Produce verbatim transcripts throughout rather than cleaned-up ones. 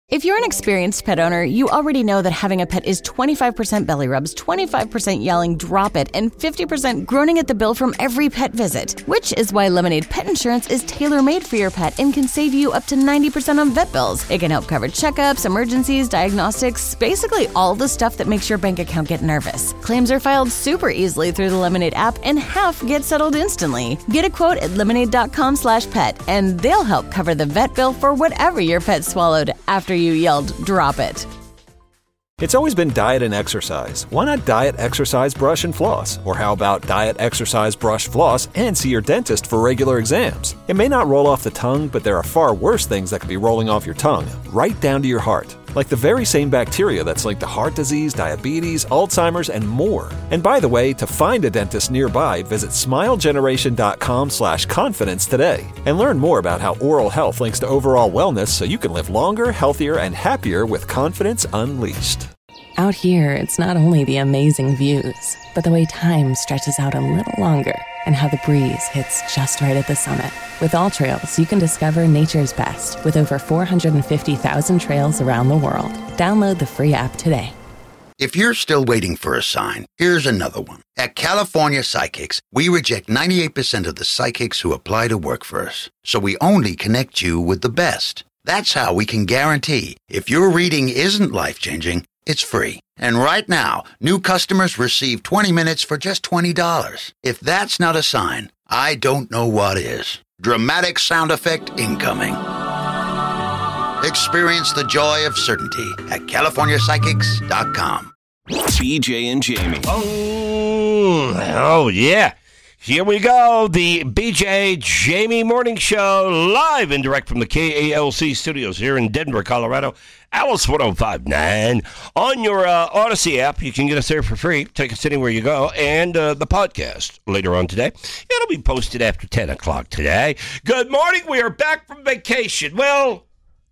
If you're an experienced pet owner, you already know that having a pet is twenty-five percent belly rubs, twenty-five percent yelling, drop it, and fifty percent groaning at the bill from every pet visit. Which is why Lemonade Pet Insurance is tailor-made for your pet and can save you up to ninety percent on vet bills. It can help cover checkups, emergencies, diagnostics, basically all the stuff that makes your bank account get nervous. Claims are filed super easily through the Lemonade app and half get settled instantly. Get a quote at lemonade.com slash pet and they'll help cover the vet bill for whatever your pet swallowed after you yelled, drop it. It's always been diet and exercise. Why not diet, exercise, brush, and floss? Or how about diet, exercise, brush, floss, and see your dentist for regular exams? It may not roll off the tongue, but there are far worse things that could be rolling off your tongue, right down to your heart. Like the very same bacteria that's linked to heart disease, diabetes, Alzheimer's, and more. And by the way, to find a dentist nearby, visit smilegeneration.com slash confidence today. And learn more about how oral health links to overall wellness so you can live longer, healthier, and happier with confidence unleashed. Out here, it's not only the amazing views, but the way time stretches out a little longer and how the breeze hits just right at the summit. With All Trails, you can discover nature's best with over four hundred fifty thousand trails around the world. Download the free app today. If you're still waiting for a sign, here's another one. At California Psychics, we reject ninety-eight percent of the psychics who apply to work for us. So we only connect you with the best. That's how we can guarantee if your reading isn't life-changing, it's free. And right now, new customers receive twenty minutes for just twenty dollars. If that's not a sign, I don't know what is. Dramatic sound effect incoming. Experience the joy of certainty at california psychics dot com. B J and Jamie. Oh, oh, yeah. Here we go. The B J Jamie Morning Show, live and direct from the K A L C studios here in Denver, Colorado. Alice one oh five point nine. On your uh, Odyssey app, you can get us there for free. Take us anywhere you go. And uh, the podcast later on today. It'll be posted after ten o'clock today. Good morning. We are back from vacation. Well,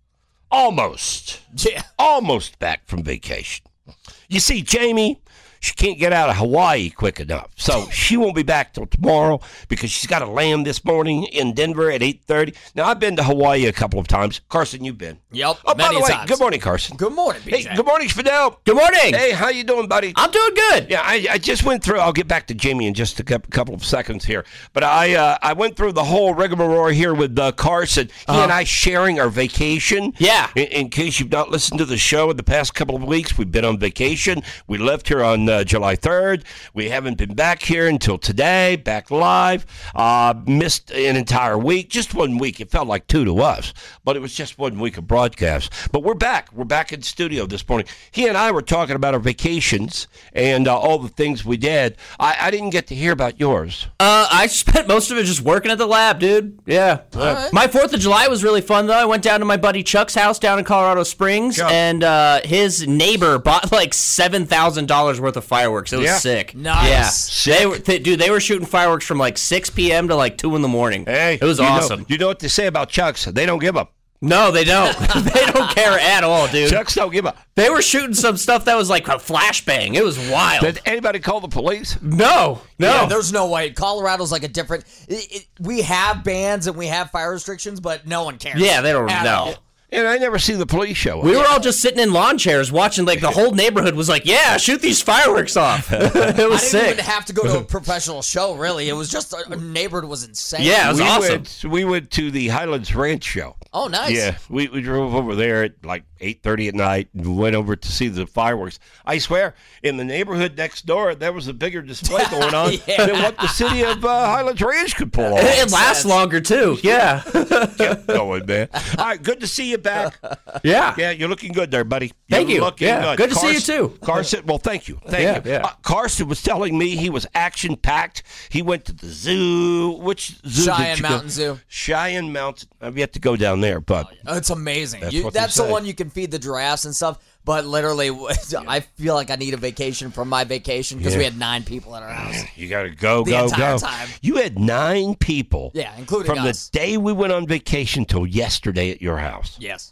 almost. Yeah. Almost back from vacation. You see, Jamie, she can't get out of Hawaii quick enough. So she won't be back till tomorrow because she's got to land this morning in Denver at eight thirty. Now, I've been to Hawaii a couple of times. Carson, you've been. Yep, Oh, many by the way, times. good morning, Carson. Good morning, B J. Hey, good morning, Fidel. Good morning. Hey, how you doing, buddy? I'm doing good. Yeah, I, I just went through. I'll get back to Jamie in just a couple of seconds here. But I uh, I went through the whole rigmarole here with uh, Carson. He Uh-huh. and I sharing our vacation. Yeah. In, in case you've not listened to the show in the past couple of weeks, we've been on vacation. We left here on uh, July third. We haven't been back here until today, back live. Uh, missed an entire week, just one week. It felt like two to us, but it was just one week of broadcast. But we're back. We're back in studio this morning. He and I were talking about our vacations and uh, all the things we did. I, I didn't get to hear about yours. Uh, I spent most of it just working at the lab, dude. Yeah. right. My fourth of July was really fun, though. I went down to my buddy Chuck's house down in Colorado Springs, Yeah. and uh, his neighbor bought like seven thousand dollars worth of fireworks. It was Yeah. sick. Nice. Yeah. Sick. They were, th- dude, they were shooting fireworks from like six p.m. to like two in the morning. Hey, it was you know- awesome. you know what to say about Chucks? They don't give up. No, they don't. They don't care at all, dude. Chucks don't give up. They were shooting some stuff that was like a flashbang. It was wild. Did anybody call the police? no, no. Yeah, there's no way. Colorado's like a different. It, it, we have bans and we have fire restrictions, but no one cares. Yeah, they don't at know. all. And I never see the police show up. We were all just sitting in lawn chairs watching, like, the whole neighborhood was like, yeah, shoot these fireworks off. It was I didn't sick. even have to go to a professional show, really. It was just a, a neighborhood was insane. Yeah, it was we awesome. Went, we went to the Highlands Ranch show. Oh, nice. Yeah, we, we drove over there at like eight thirty at night and went over to see the fireworks. I swear, in the neighborhood next door, there was a bigger display going on Yeah. than what the city of uh, Highlands Ranch could pull off. It lasts longer, too. Yeah. Kept going, man. All right, good to see you back. yeah. Yeah, you're looking good there, buddy. Thank You're you. Looking Yeah, good. good to see you, Carson- too. Carson, well, thank you. Thank Yeah, you. yeah. Uh, Carson was telling me he was action-packed. He went to the zoo. Which zoo Cheyenne did you Mountain go? Zoo. Cheyenne Mountain. I've yet to go down there, but It's amazing. That's You, what they that's the say. one you can feed the giraffes and stuff. But literally, I feel like I need a vacation from my vacation because we Yeah. had nine people at our house. you got to go, The go, entire go. time. You had nine people. Yeah, including from us. the day we went on vacation till yesterday at your house. Yes.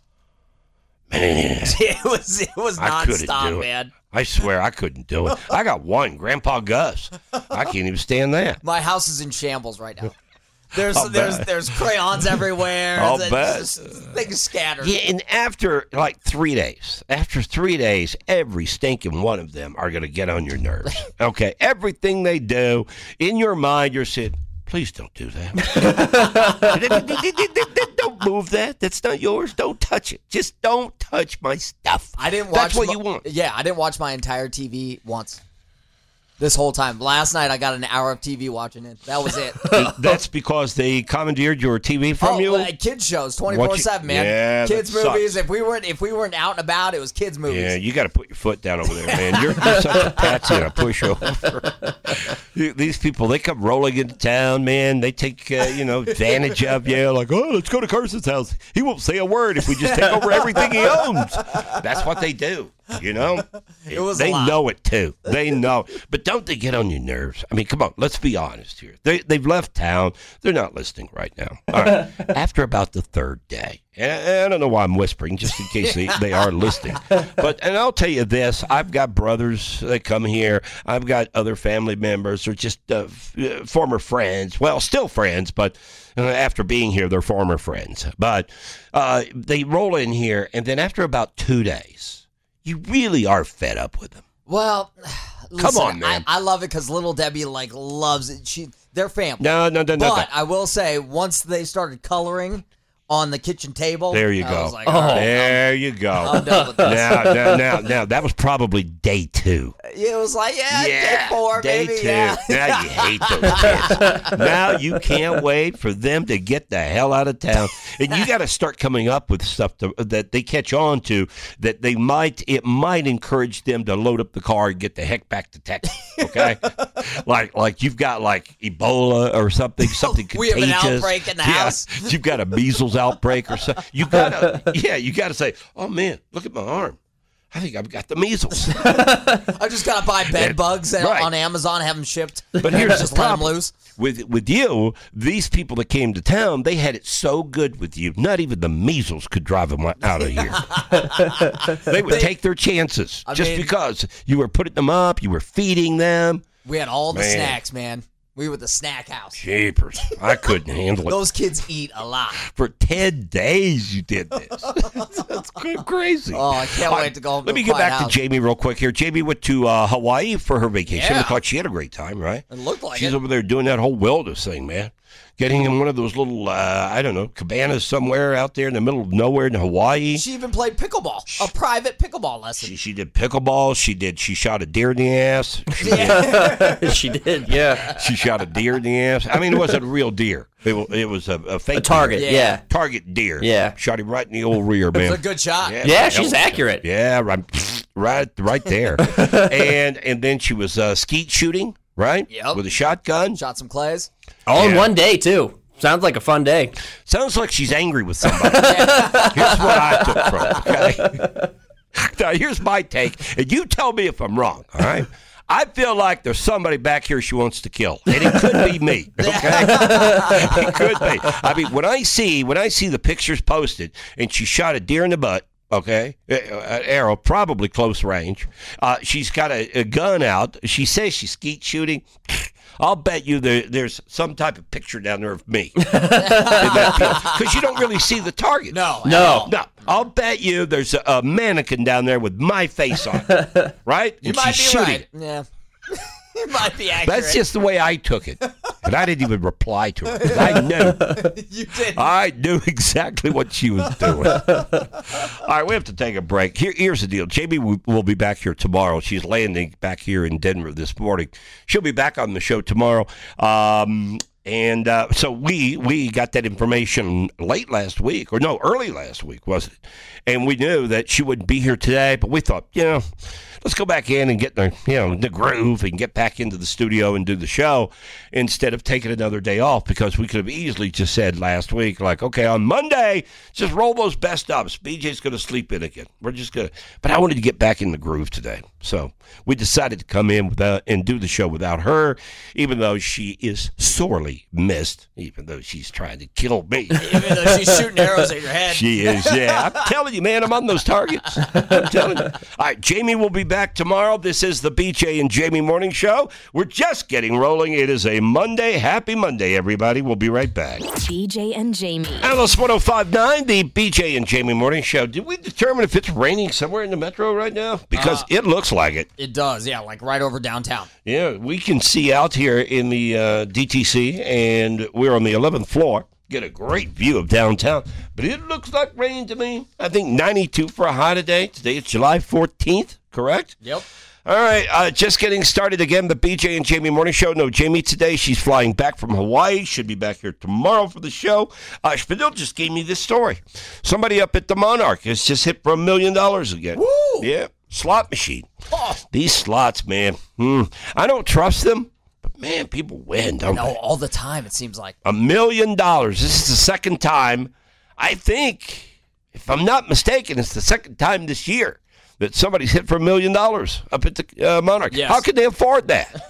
Man, It was it was I couldn't nonstop, do it. man. I swear I couldn't do it. I got one, Grandpa Gus. I can't even stand that. My house is in shambles right now. There's I'll there's bet. there's crayons everywhere. I'll It's bet. just things scattered. Yeah, and after like three days, after three days, every stinking one of them are going to get on your nerves. Okay, everything they do, in your mind, you're saying, please don't do that. Don't move that. That's not yours. Don't touch it. Just don't touch my stuff. I didn't watch. That's what my- you want. Yeah, I didn't watch my entire T V once. This whole time. Last night I got an hour of T V watching it. That was it. That's because they commandeered your T V from oh, you? uh, kids shows twenty-four seven, man. Yeah, kids that movies. sucks. If we weren't if we weren't out and about, it was kids movies. Yeah, you got to put your foot down over there, man. You're, you're such a patsy and a pushover. These people, they come rolling into town, man. They take, uh, you know, advantage of you. Like, oh, let's go to Carson's house. He won't say a word if we just take over everything he owns. That's what they do, you know? It was they a lot. know it, too. They know. But don't they get on your nerves? I mean, come on. Let's be honest here. They, they've left town. They're not listening right now. All right. After about the third day, and I, I don't know why I'm whispering, just in case they, they are listening. But and I'll tell you this: I've got brothers that come here. I've got other family members, or just uh, f- uh, former friends. Well, still friends, but uh, after being here, they're former friends. But uh, they roll in here, and then after about two days, you really are fed up with them. Well, listen, on, man. I, I love it because Little Debbie like loves it. She, they're family. No, no, no, no. But no. I will say, once they started coloring on the kitchen table, There you I go. was like, all right, there you go. I'm done with this. Now, now, now, now, that was probably day two. It was like, yeah, Yeah, day four, day baby. two. Yeah. Now you hate those kids. Now you can't wait for them to get the hell out of town, and you got to start coming up with stuff to, that they catch on to. That they might it might encourage them to load up the car and get the heck back to Texas. Okay, like like you've got like Ebola or something, something We have an contagious. outbreak in the Yeah, house. You've got a measles outbreak or something. You gotta yeah, you gotta say, oh man, look at my arm. I think I've got the measles. I just gotta buy bed Yeah, bugs and- right. on Amazon, have them shipped. But here's just the let them problem. loose. With with you, these people that came to town, they had it so good with you. Not even the measles could drive them out of here. They would They- take their chances I just mean- because you were putting them up, you were feeding them. We had all the Man. snacks, man. We were the snack house. Jeepers, I couldn't handle it. Those kids eat a lot. For ten days, you did this. That's c- crazy. Oh, I can't All wait right, to go home to Let a me get quiet back house. to Jamie real quick here. Jamie went to uh, Hawaii for her vacation. Yeah. Looked like she had a great time, right? It looked like She's it. over there doing that whole wilderness thing, man. Getting in one of those little, uh, I don't know, cabanas somewhere out there in the middle of nowhere in Hawaii. She even played pickleball, a private pickleball lesson. She, she did pickleball. She did. She shot a deer in the ass. She, She did, yeah. she shot a deer in the ass. I mean, it wasn't a real deer. It was, it was a, a fake A target, deer. yeah. Yeah. Target deer. Yeah. Shot him right in the old rear, It man. was a good shot. Yeah, she's accurate. Yeah, right, right, right there. and and then she was uh, skeet shooting, right? Yep. With a shotgun. Shot some clays. All in Yeah. one day, too. Sounds like a fun day. Sounds like she's angry with somebody. Here's what I took from it, okay? Now, here's my take, and you tell me if I'm wrong, all right? I feel like there's somebody back here she wants to kill, and it could be me, okay? It could be. I mean, when I see when I see the pictures posted, and she shot a deer in the butt, okay, uh, an arrow, probably close range. Uh, she's got a, a gun out. She says she's skeet shooting. I'll bet you there, there's some type of picture down there of me. Because you don't really see the target. No. at No. all. No, I'll bet you there's a, a mannequin down there with my face on it, right? You And might be she's shooting. right. Yeah. You might be accurate. That's just the way I took it. And I didn't even reply to her. 'Cause I knew. You did. I knew exactly what she was doing. All right, we have to take a break. Here, here's the deal. Jamie will will be back here tomorrow. She's landing back here in Denver this morning. She'll be back on the show tomorrow. Um, and uh, so we we got that information late last week, or no, early last week, wasn't it? And we knew that she wouldn't be here today, but we thought, you know, let's go back in and get the, you know, the groove and get back into the studio and do the show instead of taking another day off, because we could have easily just said last week, like, okay, on Monday, just roll those best ups. B J's going to sleep in again. We're just going to, but I wanted to get back in the groove today. So we decided to come in without and do the show without her, even though she is sorely missed, even though she's trying to kill me. Even though she's shooting arrows at your head. She is, yeah. I'm telling you, man, I'm on those targets. I'm telling you. All right, Jamie will be back. back tomorrow. This is the B J and Jamie Morning Show. We're just getting rolling. It is a Monday. Happy Monday, everybody. We'll be right back. B J and Jamie. Alice one oh five point nine, the B J and Jamie Morning Show. Did we determine if it's raining somewhere in the metro right now? Because Uh, it looks like it. It does, yeah, like right over downtown. Yeah, we can see out here in the uh, D T C, and we're on the eleventh floor. Get a great view of downtown, but it looks like rain to me. I think ninety-two for a high today. Today it's July fourteenth, correct? Yep. All right, uh, just getting started again, the B J and Jamie Morning Show. No Jamie today. She's flying back from Hawaii. Should be back here tomorrow for the show. Uh, Spadil just gave me this story. Somebody up at the Monarch has just hit for a million dollars again. Woo! Yeah, slot machine. Oh. These slots, man. Hmm. I don't trust them. But, man, people win, don't No, they? all the time, it seems like. A million dollars. This is the second time, I think, if I'm not mistaken, it's the second time this year that somebody's hit for a million dollars up at the uh, Monarch. Yes. How could they afford that?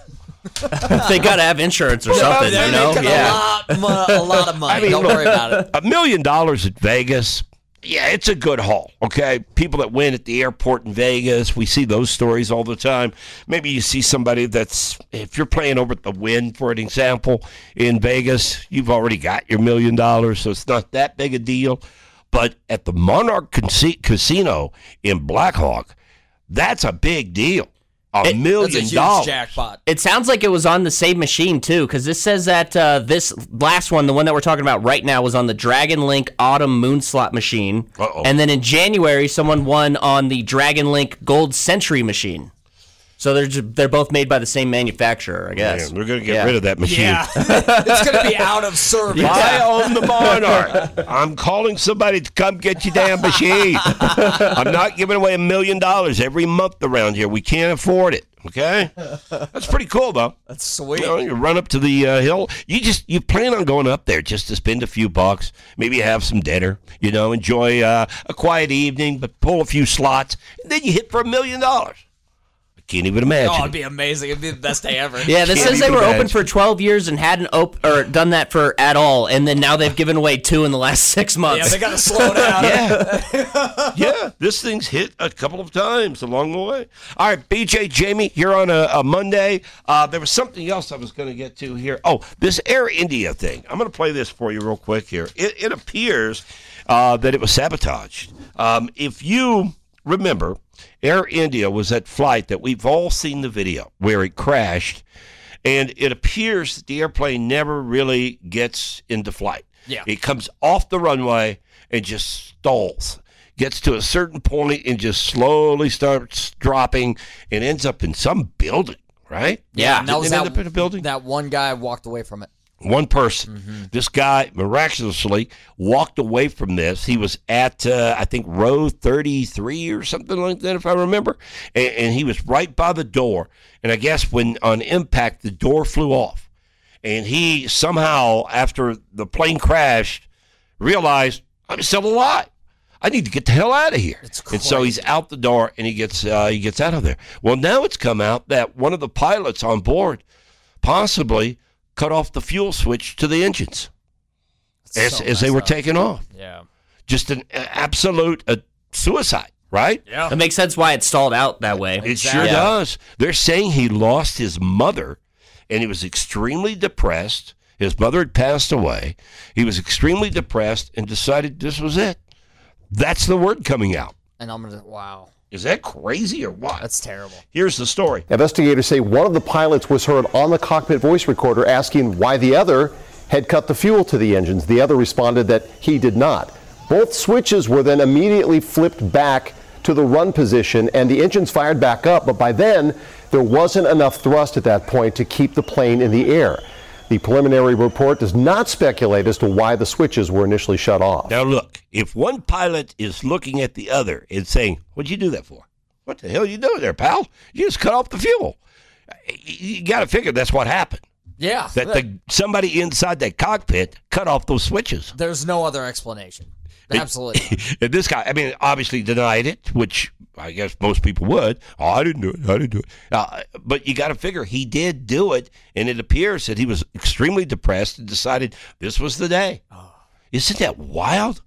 They got to have insurance or something, They're you know? making Yeah. a lot, mo- a lot of money. I mean, Don't look, worry about it. A million dollars at Vegas. Yeah, it's a good haul, okay? People that win at the airport in Vegas, we see those stories all the time. Maybe you see somebody that's, if you're playing over at the Wynn, for an example, in Vegas, you've already got your million dollars, so it's not that big a deal. But at the Monarch Casi- Casino in Blackhawk, that's a big deal. A It- million That's a huge dollars. jackpot. It sounds like it was on the same machine, too, because this says that uh, this last one, the one that we're talking about right now, was on the Dragon Link Autumn Moon Slot machine. Uh-oh. And then in January, someone won on the Dragon Link Gold Century machine. So they're just, they're both made by the same manufacturer, I guess. Man, we're going to get Yeah. rid of that machine. Yeah. It's going to be out of service. I own the Monarch. I'm calling somebody to come get your damn machine. I'm not giving away a million dollars every month around here. We can't afford it. Okay, that's pretty cool though. That's sweet. You know, you run up to the uh, hill. You just you plan on going up there just to spend a few bucks, maybe have some dinner. You know, enjoy uh, a quiet evening, but pull a few slots, and then you hit for a million dollars. Can't even imagine. Oh, it'd be amazing. It'd be the best day ever. Yeah, this Can't says they even were open imagine. for twelve years and hadn't op- or done that for at all, and then now they've given away two in the last six months. Yeah, they got to slow down. Yeah, yeah. This thing's hit a couple of times along the way. All right, B J, Jamie, you're on a, a Monday. Uh, there was something else I was going to get to here. Oh, this Air India thing. I'm going to play this for you real quick here. It, it appears uh, that it was sabotaged. Um, if you remember, Air India was that flight that we've all seen the video where it crashed, and it appears that the airplane never really gets into flight. Yeah. It comes off the runway and just stalls, gets to a certain point and just slowly starts dropping and ends up in some building, right? Yeah. And that Didn't was it that, end up in a building? that one guy walked away from it. One person. This guy miraculously walked away from this. He was at, uh, I think, row thirty-three or something like that, if I remember. And, and he was right by the door. And I guess when on impact, the door flew off. And he somehow, after the plane crashed, realized, I'm still alive. I need to get the hell out of here. It's And so he's out the door and he gets uh, he gets out of there. Well, now it's come out that one of the pilots on board possibly cut off the fuel switch to the engines as, so as they messed were up. taking off. Yeah. Just an uh, absolute uh, suicide, right? Yeah. That makes sense why it stalled out that way. It sure Yeah. does. They're saying he lost his mother, and he was extremely depressed. His mother had passed away. He was extremely depressed and decided this was it. That's the word coming out. And I'm going to, wow. Is that crazy or what? That's terrible. Here's the story. Investigators say one of the pilots was heard on the cockpit voice recorder asking why the other had cut the fuel to the engines. The other responded that he did not. Both switches were then immediately flipped back to the run position and the engines fired back up, but by then there wasn't enough thrust at that point to keep the plane in the air. The preliminary report does not speculate as to why the switches were initially shut off. Now, look, if one pilot is looking at the other and saying, what'd you do that for? What the hell are you doing there, pal? You just cut off the fuel. You got to figure that's what happened. Yeah. That the somebody inside that cockpit cut off those switches. There's no other explanation. Absolutely. And this guy, I mean, obviously denied it, which I guess most people would. Oh, I didn't do it. I didn't do it. Uh, but you got to figure he did do it, and it appears that he was extremely depressed and decided this was the day. Isn't that wild?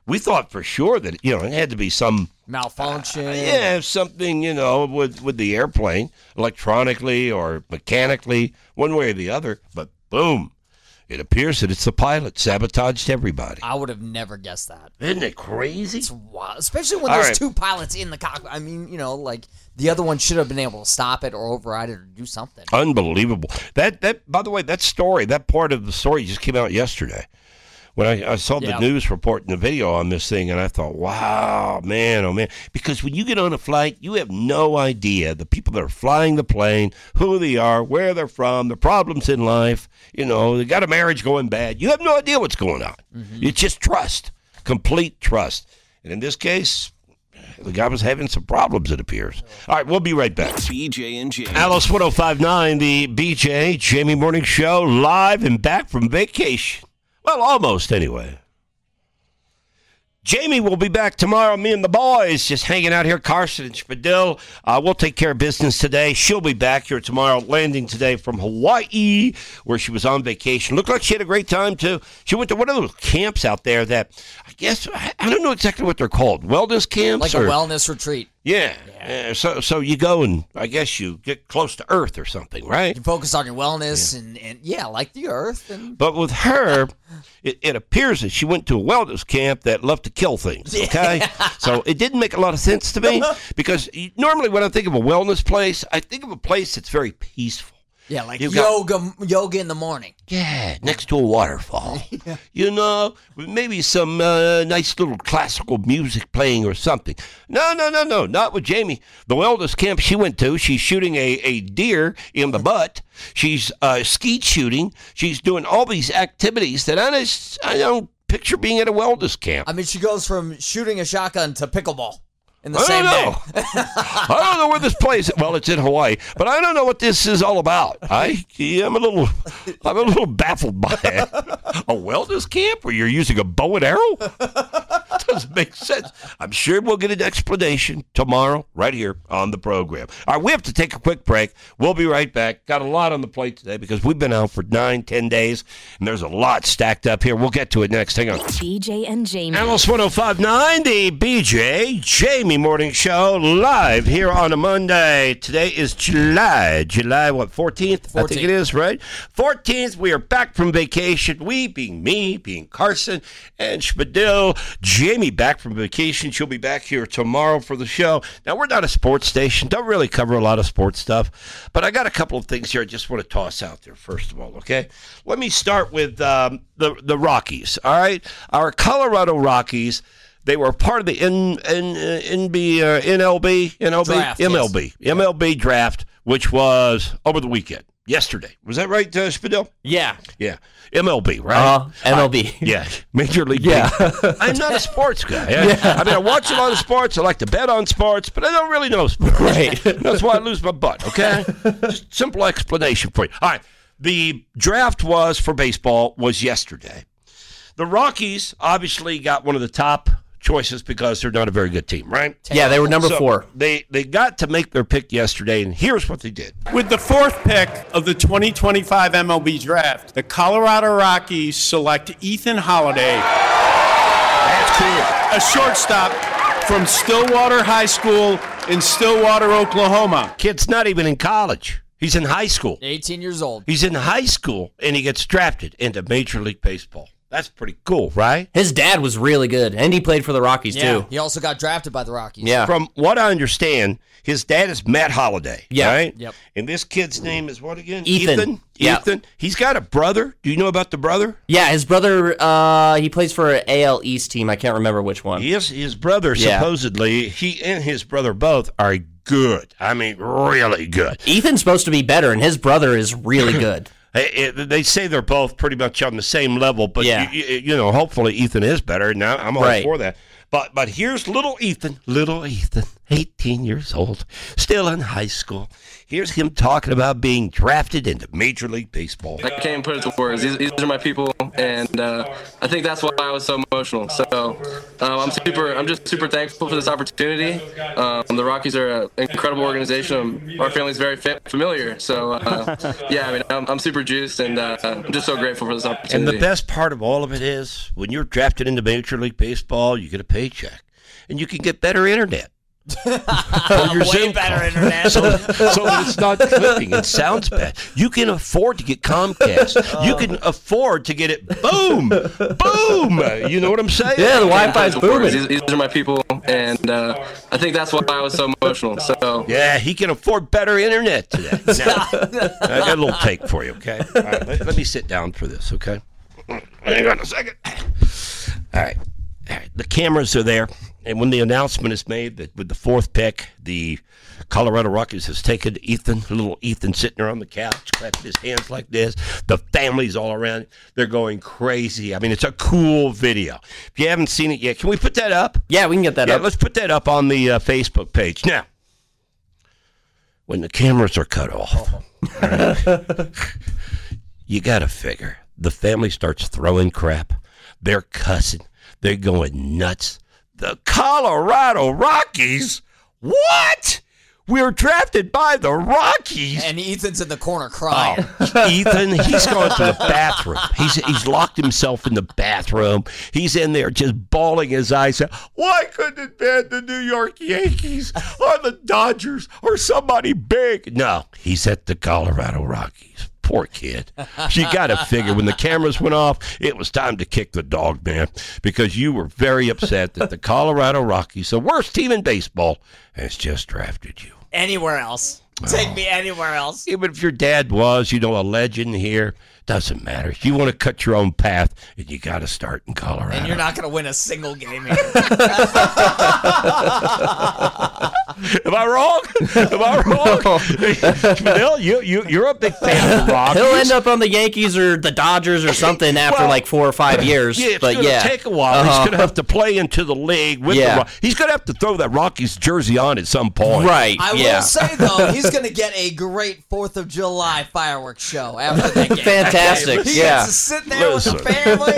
we thought for sure that, you know, it had to be some malfunction. Uh, yeah, something, you know, with, with the airplane, electronically or mechanically, one way or the other. But boom, it appears that it's the pilot sabotaged everybody. I would have never guessed that. Isn't it crazy? It's wild, especially when All there's right. two pilots in the cockpit. I mean, you know, like the other one should have been able to stop it or override it or do something. Unbelievable. That that by the way, that story, that part of the story just came out yesterday. When I, I saw the Yeah. news report and the video on this thing, and I thought, wow, man, oh man. Because when you get on a flight, you have no idea the people that are flying the plane, who they are, where they're from, the problems in life. You know, they got a marriage going bad. You have no idea what's going on. Mm-hmm. It's just trust, complete trust. And in this case, the guy was having some problems, it appears. All right, we'll be right back. B J and Jamie. Alice one oh five point nine, the B J Jamie Morning Show, live and back from vacation. Well, almost anyway. Jamie will be back tomorrow. Me and the boys just hanging out here. Carson and Spadil. Uh, we'll take care of business today. She'll be back here tomorrow, landing today from Hawaii, where she was on vacation. Looked like she had a great time, too. She went to one of those camps out there that, I guess, I I don't know exactly what they're called. Wellness camps? Like a or, wellness retreat. Yeah. Uh, so so you go and, I guess, you get close to Earth or something, right? You focus on your wellness and, and yeah, like the earth. And But with her, it, it appears that she went to a wellness camp that loved to kill things, okay? So it didn't make a lot of sense to me because you- normally when I think of a wellness place, I think of a place that's very peaceful. yeah, like You've got- yoga, yoga in the morning. Yeah, next to a waterfall. You know, with maybe some uh, nice little classical music playing or something. No, no, no, no, not with Jamie. The wellness camp she went to, she's shooting a, a deer in the butt. She's uh, skeet shooting. She's doing all these activities that I just, I don't picture being at a wellness camp. I mean, she goes from shooting a shotgun to pickleball in the I same don't day. know. I don't know where this place. Well, it's in Hawaii, but I don't know what this is all about. I am a little, I'm a little baffled by it. A wellness camp where you're using a bow and arrow doesn't make sense. I'm sure we'll get an explanation tomorrow, right here on the program. All right, we have to take a quick break. We'll be right back. Got a lot on the plate today because we've been out for nine, ten days, and there's a lot stacked up here. We'll get to it next. Hang on. B J and Jamie. Alice one oh five point nine, the B J Jamie Morning Show, live here on a Monday. Today is July, July what, fourteenth? I think it is, right? fourteenth, we are back from vacation. We being me, being Carson, and Spadil. Jamie back from vacation. She'll be back here tomorrow for the show. Now, we're not a sports station. Don't really cover a lot of sports stuff. But I got a couple of things here I just want to toss out there, first of all, okay? Let me start with um, the, the Rockies, all right? Our Colorado Rockies. They were part of the N, N, uh, N B, uh, N L B, N L B? Draft, M L B, yes. M L B draft, which was over the weekend, yesterday. Was that right, uh, Spadil? Yeah. Yeah, M L B, right? Uh, M L B. I- yeah, Major League Yeah. Baseball. I'm not a sports guy. I, I mean, I watch a lot of sports. I like to bet on sports, but I don't really know sports. Right. That's why I lose my butt, okay? Just simple explanation for you. All right, the draft was for baseball was yesterday. The Rockies obviously got one of the top choices because they're not a very good team, right? Yeah, they were number So four. They they got to make their pick yesterday, and here's what they did. With the fourth pick of the twenty twenty-five M L B Draft, the Colorado Rockies select Ethan Holiday, That's cool. a shortstop from Stillwater High School in Stillwater, Oklahoma. Kid's not even in college. He's in high school. eighteen years old. He's in high school, and he gets drafted into Major League Baseball. That's pretty cool, right? His dad was really good, and he played for the Rockies, Yeah, too. he also got drafted by the Rockies. Yeah. From what I understand, his dad is Matt Holliday, Yeah. right? Yep. And this kid's name is what again? Ethan. Ethan? Yeah. Ethan. He's got a brother. Do you know about the brother? Yeah, his brother, uh, he plays for an A L East team. I can't remember which one. Yes, his brother, Yeah. supposedly, he and his brother both are good. I mean, really good. Ethan's supposed to be better, and his brother is really good. Hey, it- They say they're both pretty much on the same level, but Yeah. you, you, you know, hopefully Ethan is better. Now I'm all Right. for that. But but here's little Ethan, little Ethan. eighteen years old, still in high school. Here's him talking about being drafted into Major League Baseball. I can't even put it to words. These, these are my people, and uh, I think that's why I was so emotional. So um, I'm super. I'm just super thankful for this opportunity. Um, the Rockies are an incredible organization. Our family's very fa- familiar. So uh, yeah, I mean, I'm, I'm super juiced, and uh, I'm just so grateful for this opportunity. And the best part of all of it is, when you're drafted into Major League Baseball, you get a paycheck, and you can get better internet. Way better internet. So, so that it's not clipping. It sounds bad. You can afford to get Comcast. You can afford to get it. Boom, boom. You know what I'm saying? Yeah, the Wi-Fi's booming. These, these are my people, and uh, I think that's why I was so emotional. So yeah, he can afford better internet today. Now, I got a little take for you. Okay, all right, let, let me sit down for this. Okay, hang on a second. All right. All right, the cameras are there. And when the announcement is made that with the fourth pick, the Colorado Rockies has taken Ethan, little Ethan sitting there on the couch, clapping his hands like this. The family's all around. They're going crazy. I mean, it's a cool video. If you haven't seen it yet, can we put that up? Yeah, we can get that yeah, up. Let's put that up on the uh, Facebook page. Now, when the cameras are cut off, all right, you got to figure. The family starts throwing crap. They're cussing. They're going nuts. The Colorado Rockies? What? We were drafted by the Rockies. And Ethan's in the corner crying. Oh, Ethan, he's gone to the bathroom. He's he's locked himself in the bathroom. He's in there just bawling his eyes out. Why couldn't it be the New York Yankees or the Dodgers or somebody big? No, he's at the Colorado Rockies. Poor kid. You got to figure when the cameras went off, it was time to kick the dog, man, because you were very upset that the Colorado Rockies, the worst team in baseball, has just drafted you. Anywhere else. Take me anywhere else. Even if your dad was, you know, a legend here, doesn't matter. You want to cut your own path, and you got to start in Colorado. And you're not going to win a single game here. Am I wrong? Am I wrong? Vanille, you, you, you're a big fan of the Rockies. He'll end up on the Yankees or the Dodgers or something after well, like four or five years. Yeah, it's but going to yeah. take a while. Uh-huh. He's going to have to play into the league with yeah. the Rockies. He's going to have to throw that Rockies jersey on at some point. Right, I yeah. will say, though, he's going to get a great fourth of July fireworks show after that game. Fantastic, he yeah. gets to sit there Listen. with the family.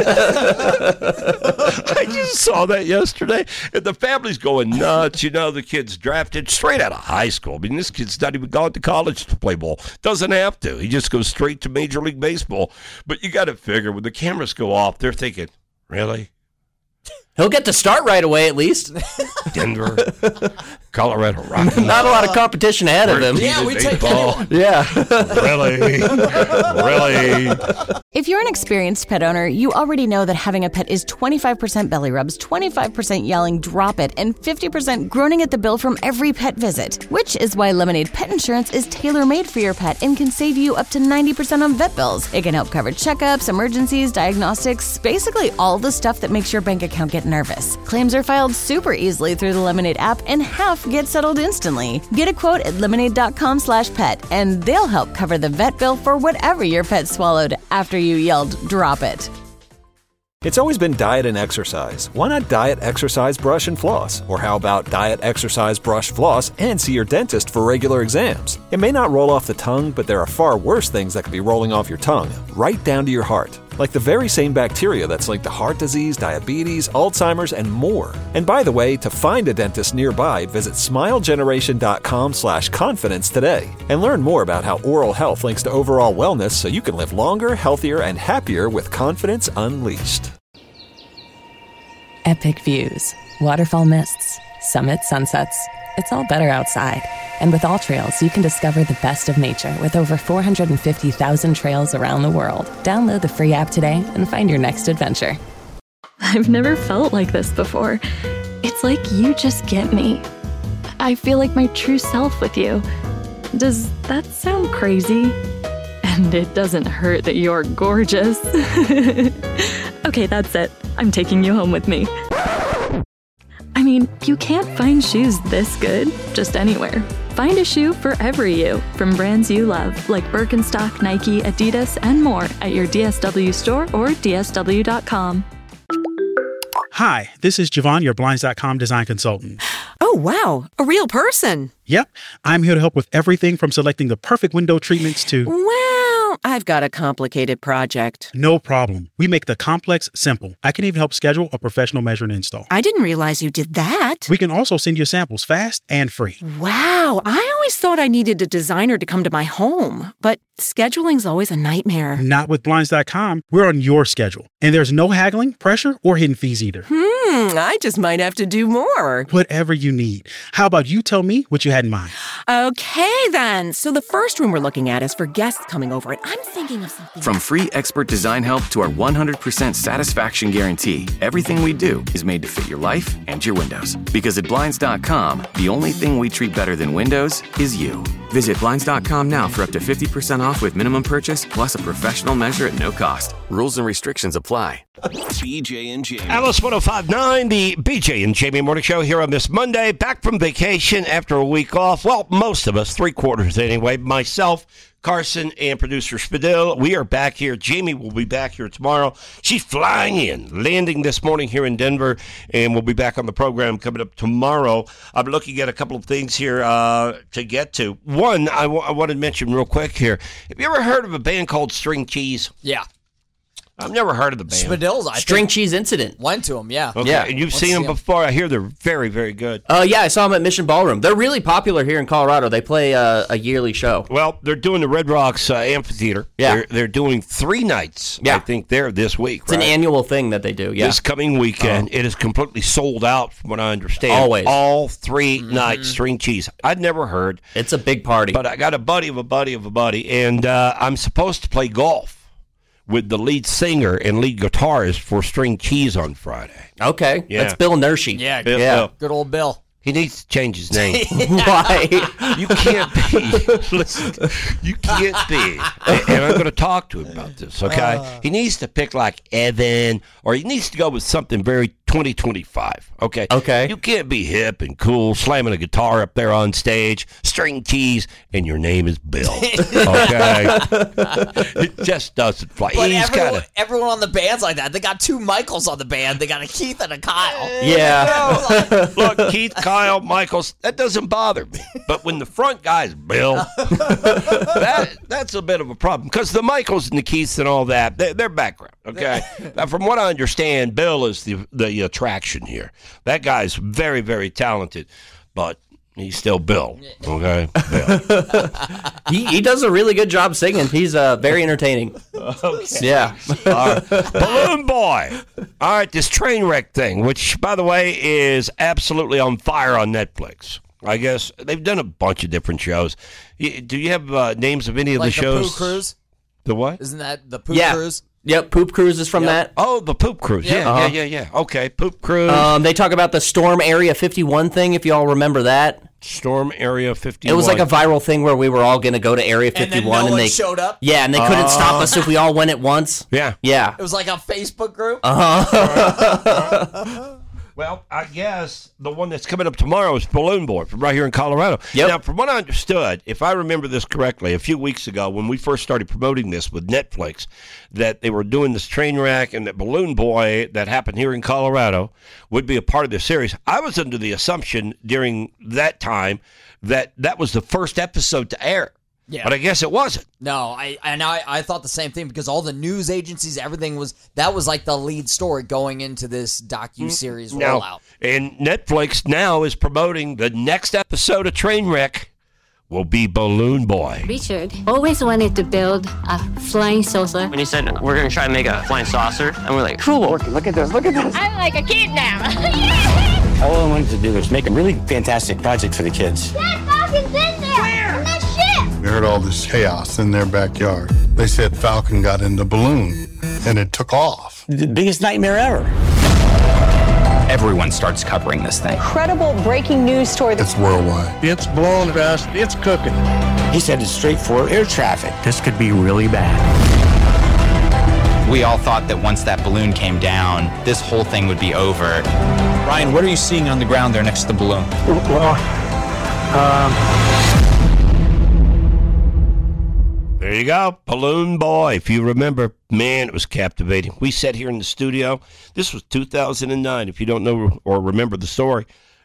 I just saw that yesterday, and the family's going nuts. You know, the kid's drafted straight out of high school. I mean, this kid's not even gone to college to play ball. Doesn't have to. He just goes straight to Major League Baseball. But you got to figure, when the cameras go off, they're thinking, really? He'll get to start right away, at least. Denver, Colorado Rockies. Not a lot of competition ahead of him. Yeah, we take baseball. Yeah. Really? Really? If you're an experienced pet owner, you already know that having a pet is twenty-five percent belly rubs, twenty-five percent yelling drop it, and fifty percent groaning at the bill from every pet visit. Which is why Lemonade Pet Insurance is tailor-made for your pet and can save you up to ninety percent on vet bills. It can help cover checkups, emergencies, diagnostics, basically all the stuff that makes your bank account get nervous. Claims are filed super easily through the Lemonade app, and half get settled instantly. Get a quote at lemonade.com slash pet, and they'll help cover the vet bill for whatever your pet swallowed after you yelled, drop it. It's always been diet and exercise. Why not diet, exercise, brush, and floss? Or how about diet, exercise, brush, floss, and see your dentist for regular exams? It may not roll off the tongue, but there are far worse things that could be rolling off your tongue, right down to your heart. Like the very same bacteria that's linked to heart disease, diabetes, Alzheimer's, and more. And by the way, to find a dentist nearby, visit smilegeneration.com slash confidence today. And learn more about how oral health links to overall wellness so you can live longer, healthier, and happier with confidence unleashed. Epic views, waterfall mists, summit sunsets. It's all better outside. And with AllTrails, you can discover the best of nature with over four hundred fifty thousand trails around the world. Download the free app today and find your next adventure. I've never felt like this before. It's like you just get me. I feel like my true self with you. Does that sound crazy? And it doesn't hurt that you're gorgeous. Okay, that's it. I'm taking you home with me. I mean, you can't find shoes this good just anywhere. Find a shoe for every you from brands you love, like Birkenstock, Nike, Adidas, and more at your D S W store or D S W dot com. Hi, this is Javon, your Blinds dot com design consultant. Oh, wow. A real person. Yep. I'm here to help with everything from selecting the perfect window treatments to... Well, I've got a complicated project. No problem. We make the complex simple. I can even help schedule a professional measure and install. I didn't realize you did that. We can also send you samples fast and free. Wow. I always thought I needed a designer to come to my home, but scheduling's always a nightmare. Not with Blinds dot com. We're on your schedule. And there's no haggling, pressure, or hidden fees either. Hmm, I just might have to do more. Whatever you need. How about you tell me what you had in mind? Okay, then. So the first room we're looking at is for guests coming over, and I'm thinking of something... From free expert design help to our one hundred percent satisfaction guarantee, everything we do is made to fit your life and your windows. Because at Blinds dot com, the only thing we treat better than windows is you. Visit Blinds dot com now for up to fifty percent off with minimum purchase, plus a professional measure at no cost. Rules and restrictions apply. B J and Jamie. Alice one oh five point nine, the B J and Jamie Morning Show here on this Monday. Back from vacation after a week off. Well, most of us, three quarters anyway. Myself, Carson, and producer Spadil. We are back here. Jamie will be back here tomorrow. She's flying in, landing this morning here in Denver, and we'll be back on the program coming up tomorrow. I'm looking at a couple of things here uh, to get to. One, I, w- I wanted to mention real quick here. Have you ever heard of a band called String Cheese? Yeah. I've never heard of the band. Spadil's, I String think, Cheese Incident. went to them, yeah. Okay, Yeah. and you've Let's seen them see 'em. before. I hear they're very, very good. Uh, yeah, I saw them at Mission Ballroom. They're really popular here in Colorado. They play uh, a yearly show. Well, they're doing the Red Rocks uh, Amphitheater. Yeah. They're, they're doing three nights, Yeah. I think, there this week, It's right? an annual thing that they do, yeah. This coming weekend, it is completely sold out, from what I understand. Always. All three nights, String Cheese. I'd never heard. It's a big party. But I got a buddy of a buddy of a buddy, and uh, I'm supposed to play golf with the lead singer and lead guitarist for String Cheese on Friday. Okay, Yeah. that's Bill Nershi. Yeah, Bill- yeah. Bill. good old Bill. He needs to change his name. Why? You can't be. Listen, you can't be. And, and I'm going to talk to him about this, okay? Uh. He needs to pick like Evan, or he needs to go with something very twenty twenty-five, okay? Okay. You can't be hip and cool, slamming a guitar up there on stage, String Cheese, and your name is Bill, okay? It just doesn't fly. But He's everyone, got to. everyone on the band's like that. They got two Michaels on the band. They got a Keith and a Kyle. Yeah. Look, Keith, Kyle, Michaels, that doesn't bother me. But when the front guy's Bill, that that's a bit of a problem. Because the Michaels and the Keiths and all that, they're, they're background, okay? Now, from what I understand, Bill is the, the attraction here. That guy's very, very talented, but he's still Bill, okay? Bill. he, he does a really good job singing. He's uh, very entertaining. Okay. Yeah. All right. Balloon Boy. All right, this train wreck thing, which, by the way, is absolutely on fire on Netflix. I guess they've done a bunch of different shows. Y- Do you have uh, names of any of Like the the shows? Pooh Cruise? The what? Isn't that the Poop Yeah. Cruise? Yep, Poop Cruise is from Yep. that. Oh, the Poop Cruise. Yeah, Yeah. yeah, Uh-huh. yeah, yeah. Okay, Poop Cruise. Um, they talk about the Storm Area fifty-one thing, if you all remember that. Storm Area fifty-one. It was like a viral thing where we were all going to go to Area And then fifty-one. no one they showed up? Yeah, and they couldn't Oh. stop us if we all went at once. Yeah. Yeah. It was like a Facebook group? Uh-huh. Well, I guess the one that's coming up tomorrow is Balloon Boy from right here in Colorado. Yep. Now, from what I understood, if I remember this correctly, a few weeks ago when we first started promoting this with Netflix, that they were doing this train wreck and that Balloon Boy that happened here in Colorado would be a part of the series. I was under the assumption during that time that that was the first episode to air. Yeah. But I guess it wasn't. No, I and I, I thought the same thing because all the news agencies, everything was that was like the lead story going into this docu-series Now, rollout. and Netflix now is promoting the next episode of Trainwreck will be Balloon Boy. Richard always wanted to build a flying saucer. When he said, we're going to try and make a flying saucer, and we're like, cool. Look at this, look at this. I'm like a kid now. All I wanted to do was make a really fantastic project for the kids. That Falcon's in there! Where? In that ship! We heard all this chaos in their backyard. They said Falcon got in the balloon, and it took off. The biggest nightmare ever. Everyone starts covering this thing. Incredible breaking news story. It's worldwide. It's blowing fast. It's cooking. He said it's straight for air traffic. This could be really bad. We all thought that once that balloon came down, this whole thing would be over. Ryan, what are you seeing on the ground there next to the balloon? Well, um... There you go, Balloon Boy. If you remember, man, it was captivating. We sat here in the studio. This was two thousand nine. If you don't know or remember the story,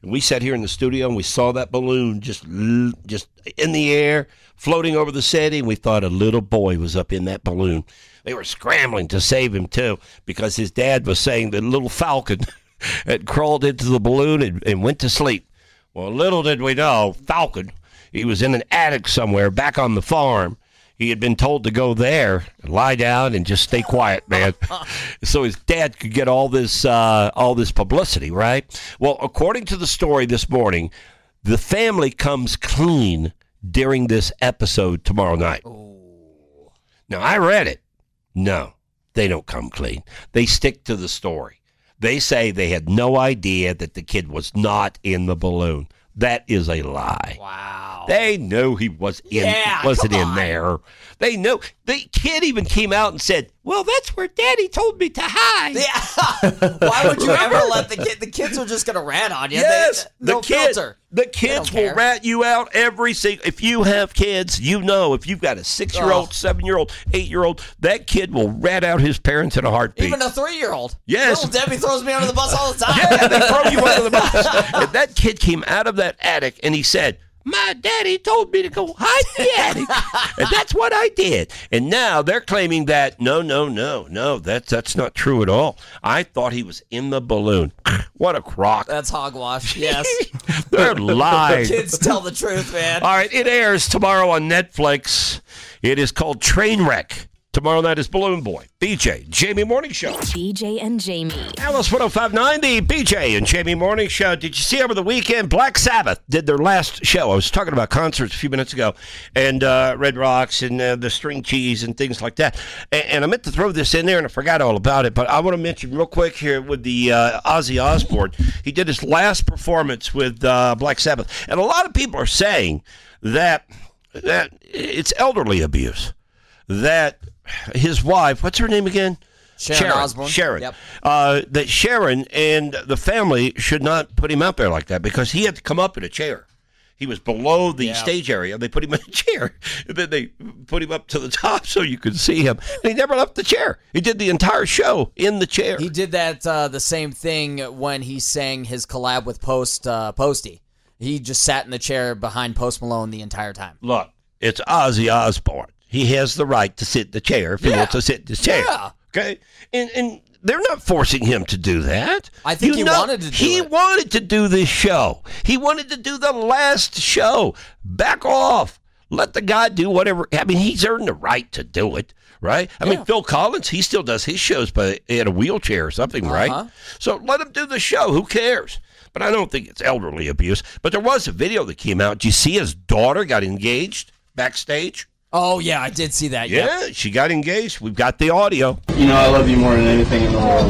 And we sat here in the studio and we saw that balloon just just in the air, floating over the city, and we thought a little boy was up in that balloon. They were scrambling to save him, too, because his dad was saying that little Falcon had crawled into the balloon and, and went to sleep. Well, little did we know, Falcon, he was in an attic somewhere back on the farm. He had been told to go there, lie down, and just stay quiet, man. So his dad could get all this uh, all this publicity, right? Well, according to the story this morning, the family comes clean during this episode tomorrow night. Ooh. Now, I read it. No, they don't come clean. They stick to the story. They say they had no idea that the kid was not in the balloon. That is a lie. Wow. They knew he was in, Yeah, wasn't come in on. there. They knew. The kid even came out and said, well, that's where Daddy told me to hide. Yeah. Why would you ever let the kid? The kids are just going to rat on you. Yes. They, no the kid, filter. The kids will care. rat you out every single. If you have kids, you know if you've got a six-year-old, Oh. seven-year-old, eight-year-old, that kid will rat out his parents in a heartbeat. Even a three-year-old. Yes. Little Debbie throws me under the bus all the time. Yeah, they throw you under the bus. And that kid came out of that attic and he said, my daddy told me to go hide in the attic. And that's what I did. And now they're claiming that, no, no, no, no, that's, that's not true at all. I thought he was in the balloon. What a crock. That's hogwash, yes. They're lying. Kids tell the truth, man. All right, it airs tomorrow on Netflix. It is called Trainwreck. Tomorrow night is Balloon Boy. B J, Jamie Morning Show. B J and Jamie. Alice one oh five point nine, the B J and Jamie Morning Show. Did you see over the weekend, Black Sabbath did their last show? I was talking about concerts a few minutes ago, and uh, Red Rocks and uh, the String Cheese and things like that. And, and I meant to throw this in there, and I forgot all about it, but I want to mention real quick here with the uh, Ozzy Osbourne. He did his last performance with uh, Black Sabbath. And a lot of people are saying that that it's elderly abuse, that his wife, what's her name again? Sharon, Sharon Osbourne. Sharon. Yep. Uh, that Sharon and the family should not put him out there like that because he had to come up in a chair. He was below the Yeah. stage area. They put him in a chair. And then they put him up to the top so you could see him. And he never left the chair. He did the entire show in the chair. He did that uh, the same thing when he sang his collab with Post uh, Posty. He just sat in the chair behind Post Malone the entire time. Look, it's Ozzy Osbourne. He has the right to sit in the chair if he Yeah. wants to sit in his chair. Yeah. Okay? And and they're not forcing him to do that. I think You he know, wanted to do He it. wanted to do this show. He wanted to do the last show. Back off. Let the guy do whatever. I mean, he's earned the right to do it, right? I mean, Phil Collins, he still does his shows but in a wheelchair or something, Uh-huh. right? So let him do the show. Who cares? But I don't think it's elderly abuse. But there was a video that came out. Did you see his daughter got engaged backstage? Oh, yeah, I did see that. Yeah, Yep. she got engaged. We've got the audio. You know I love you more than anything in the world.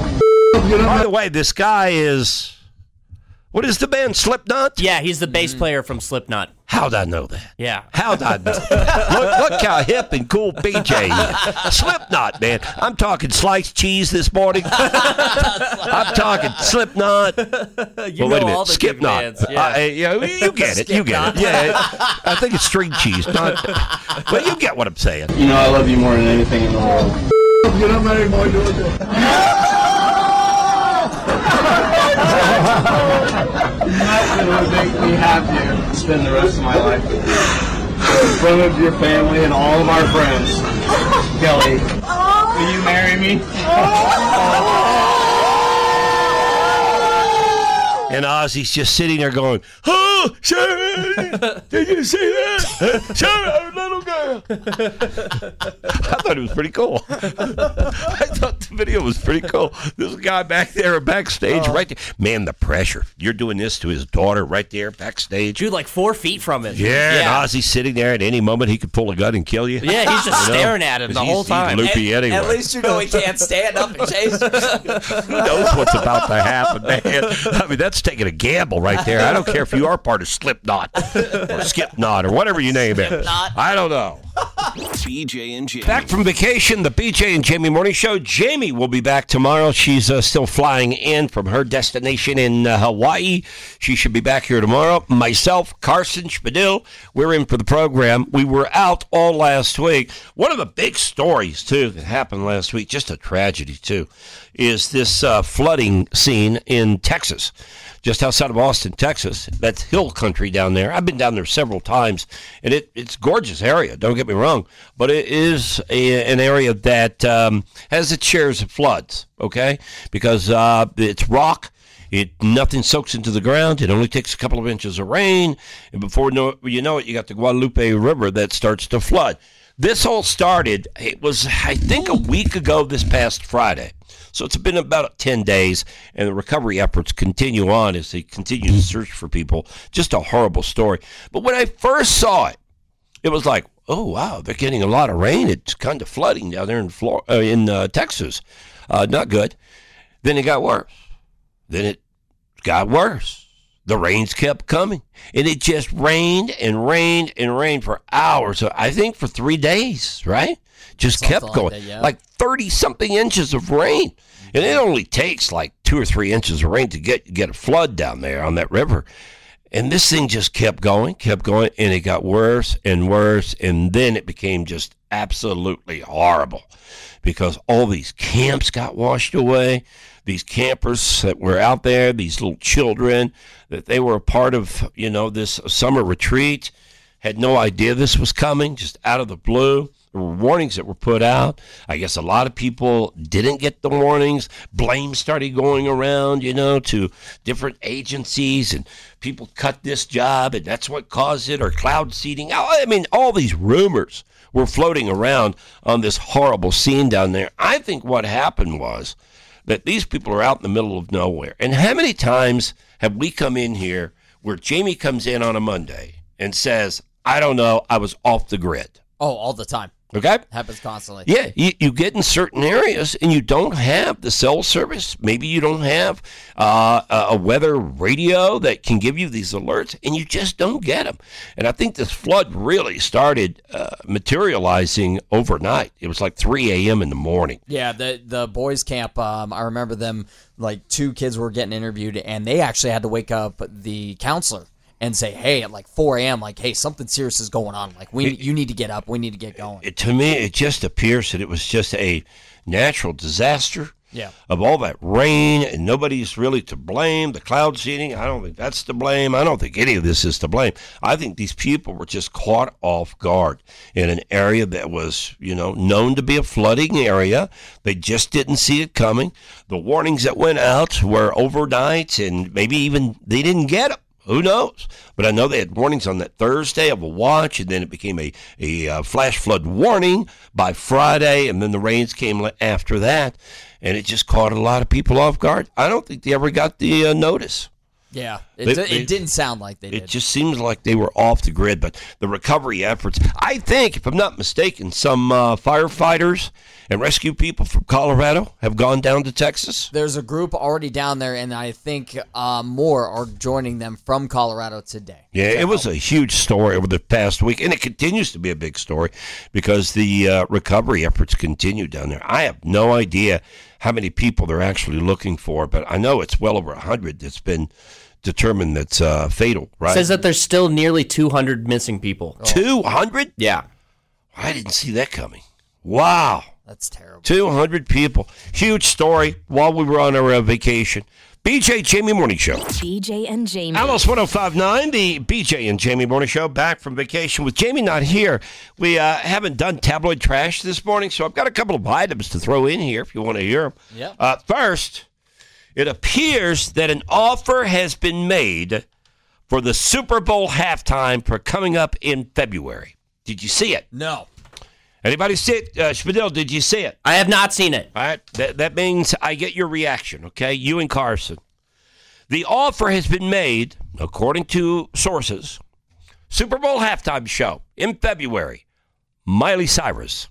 By the way, this guy is, what is the band, Slipknot? Yeah, he's the bass player from Slipknot. How'd I know that? Yeah. How'd I know that? look, look how hip and cool B J is. Slipknot, man. I'm talking sliced cheese this morning. I'm talking Slipknot. You well, know wait a minute. all the Skip big knot. bands, yeah. Uh, yeah, you get it. You get it. Yeah, I think it's string cheese. Not, but you get what I'm saying. You know I love you more than anything in the world. Get up, Mary Boy, do it. Nothing would make me happier to spend the rest of my life with you. In front of your family and all of our friends. Kelly, will you marry me? And Ozzy's just sitting there going, oh, Sharon, did you see that? Sharon, little girl. I thought it was pretty cool. I thought the video was pretty cool. This guy back there backstage, right there. Man, the pressure. You're doing this to his daughter right there backstage. Dude, like four feet from him. Yeah, and Ozzy's sitting there. At any moment, he could pull a gun and kill you. Yeah, he's just You know? staring at him the 'Cause whole he's- time. He's loopy At, anyway. at least you know he can't stand up and chase you. Who knows what's about to happen, man? I mean, that's taking a gamble right there. I don't care if you are part of Slipknot or Skipknot or whatever you name it. Slipknot. I don't know. B J and Jamie. Back from vacation, the B J and Jamie Morning Show. Jamie will be back tomorrow. She's uh, still flying in from her destination in uh, Hawaii. She should be back here tomorrow. Myself, Carson Spadil, we're in for the program. We were out all last week. One of the big stories, too, that happened last week, just a tragedy, too, is this uh, flooding scene in Texas. Just outside of Austin, Texas. That's hill country down there. I've been down there several times, and it, it's a gorgeous area, don't get me wrong, but it is a, an area that um, has its shares of floods, okay? Because uh, it's rock, it nothing soaks into the ground, it only takes a couple of inches of rain, and before you know it, you got the Guadalupe River that starts to flood. This all started, it was, I think, a week ago this past Friday. So it's been about ten days, and the recovery efforts continue on as they continue to search for people. Just a horrible story. But when I first saw it, it was like, oh, wow, they're getting a lot of rain. It's kind of flooding down there in Florida, uh, in uh, Texas. Uh, not good. Then it got worse. Then it got worse. The rains kept coming, and it just rained and rained and rained for hours. So I think for three days, right? Just Something kept going, like, that, yeah. like thirty-something inches of rain. And it only takes like two or three inches of rain to get, get a flood down there on that river. And this thing just kept going, kept going, and it got worse and worse. And then it became just absolutely horrible because all these camps got washed away. These campers that were out there, these little children, that they were a part of, you know, this summer retreat, had no idea this was coming, just out of the blue. There were warnings that were put out. I guess a lot of people didn't get the warnings. Blame started going around, you know, to different agencies, and people cut this job, and that's what caused it, or cloud seeding. I mean, all these rumors were floating around on this horrible scene down there. I think what happened was that these people are out in the middle of nowhere. And how many times have we come in here where Jamie comes in on a Monday and says, I don't know, I was off the grid? Oh, all the time. Okay? Happens constantly. Yeah, you, you get in certain areas and you don't have the cell service. Maybe you don't have uh, a weather radio that can give you these alerts, and you just don't get them. And I think this flood really started uh, materializing overnight. It was like three a.m. in the morning. Yeah, the the boys' camp, um, I remember them, like two kids were getting interviewed, and they actually had to wake up the counselor and say, hey, at like four a.m., like, hey, something serious is going on. Like, we, it, you need to get up. We need to get going. It, to me, it just appears that it was just a natural disaster yeah. of all that rain, and nobody's really to blame. The cloud seeding, I don't think that's to blame. I don't think any of this is to blame. I think these people were just caught off guard in an area that was, you know, known to be a flooding area. They just didn't see it coming. The warnings that went out were overnight, and maybe even they didn't get them. Who knows? But I know they had warnings on that Thursday of a watch, and then it became a, a uh, flash flood warning by Friday, and then the rains came after that, and it just caught a lot of people off guard. I don't think they ever got the uh, notice. Yeah, it, They- d- they- it didn't sound like they It did. just seems like they were off the grid, but the recovery efforts, I think, if I'm not mistaken, some uh, firefighters and rescue people from Colorado have gone down to Texas. There's a group already down there, and I think uh, more are joining them from Colorado today. Yeah, it was a huge story over the past week, and it continues to be a big story because the uh, recovery efforts continue down there. I have no idea how many people they're actually looking for, but I know it's well over one hundred that's been determined that's uh, fatal, right? Says that there's still nearly two hundred missing people. two hundred? Yeah. I didn't see that coming. Wow. That's terrible. two hundred people. Huge story while we were on our uh, vacation. B J Jamie Morning Show. B J and Jamie. Alice one oh five point nine, the B J and Jamie Morning Show, back from vacation. With Jamie not here, we uh, haven't done tabloid trash this morning, so I've got a couple of items to throw in here if you want to hear them. Yeah. Uh, first, it appears that an offer has been made for the Super Bowl halftime for coming up in February. Did you see it? No. Anybody see it? Uh, Spadil, did you see it? I have not seen it. All right. That, that means I get your reaction, okay? You and Carson. The offer has been made, according to sources, Super Bowl halftime show in February. Miley Cyrus.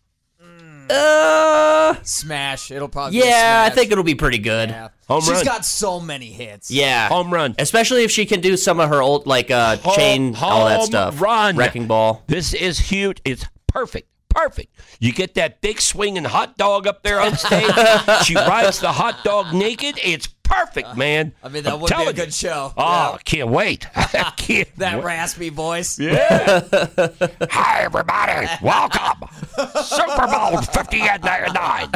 Uh, Smash. It'll probably be a yeah, I smash. think it'll be pretty good. Yeah. Home She's run. got so many hits. Yeah. Home run. Especially if she can do some of her old, like, uh, Home- chain, all that home stuff. run. Wrecking ball. This is huge. It's perfect. perfect. You get that big swinging hot dog up there on stage. She rides the hot dog naked. It's perfect, man. I mean, that I'm would be a telling good you. show. Oh, Yeah. can't wait. I can't That wait. raspy voice. Yeah. Hi, everybody. Welcome. Super Bowl fifty-nine.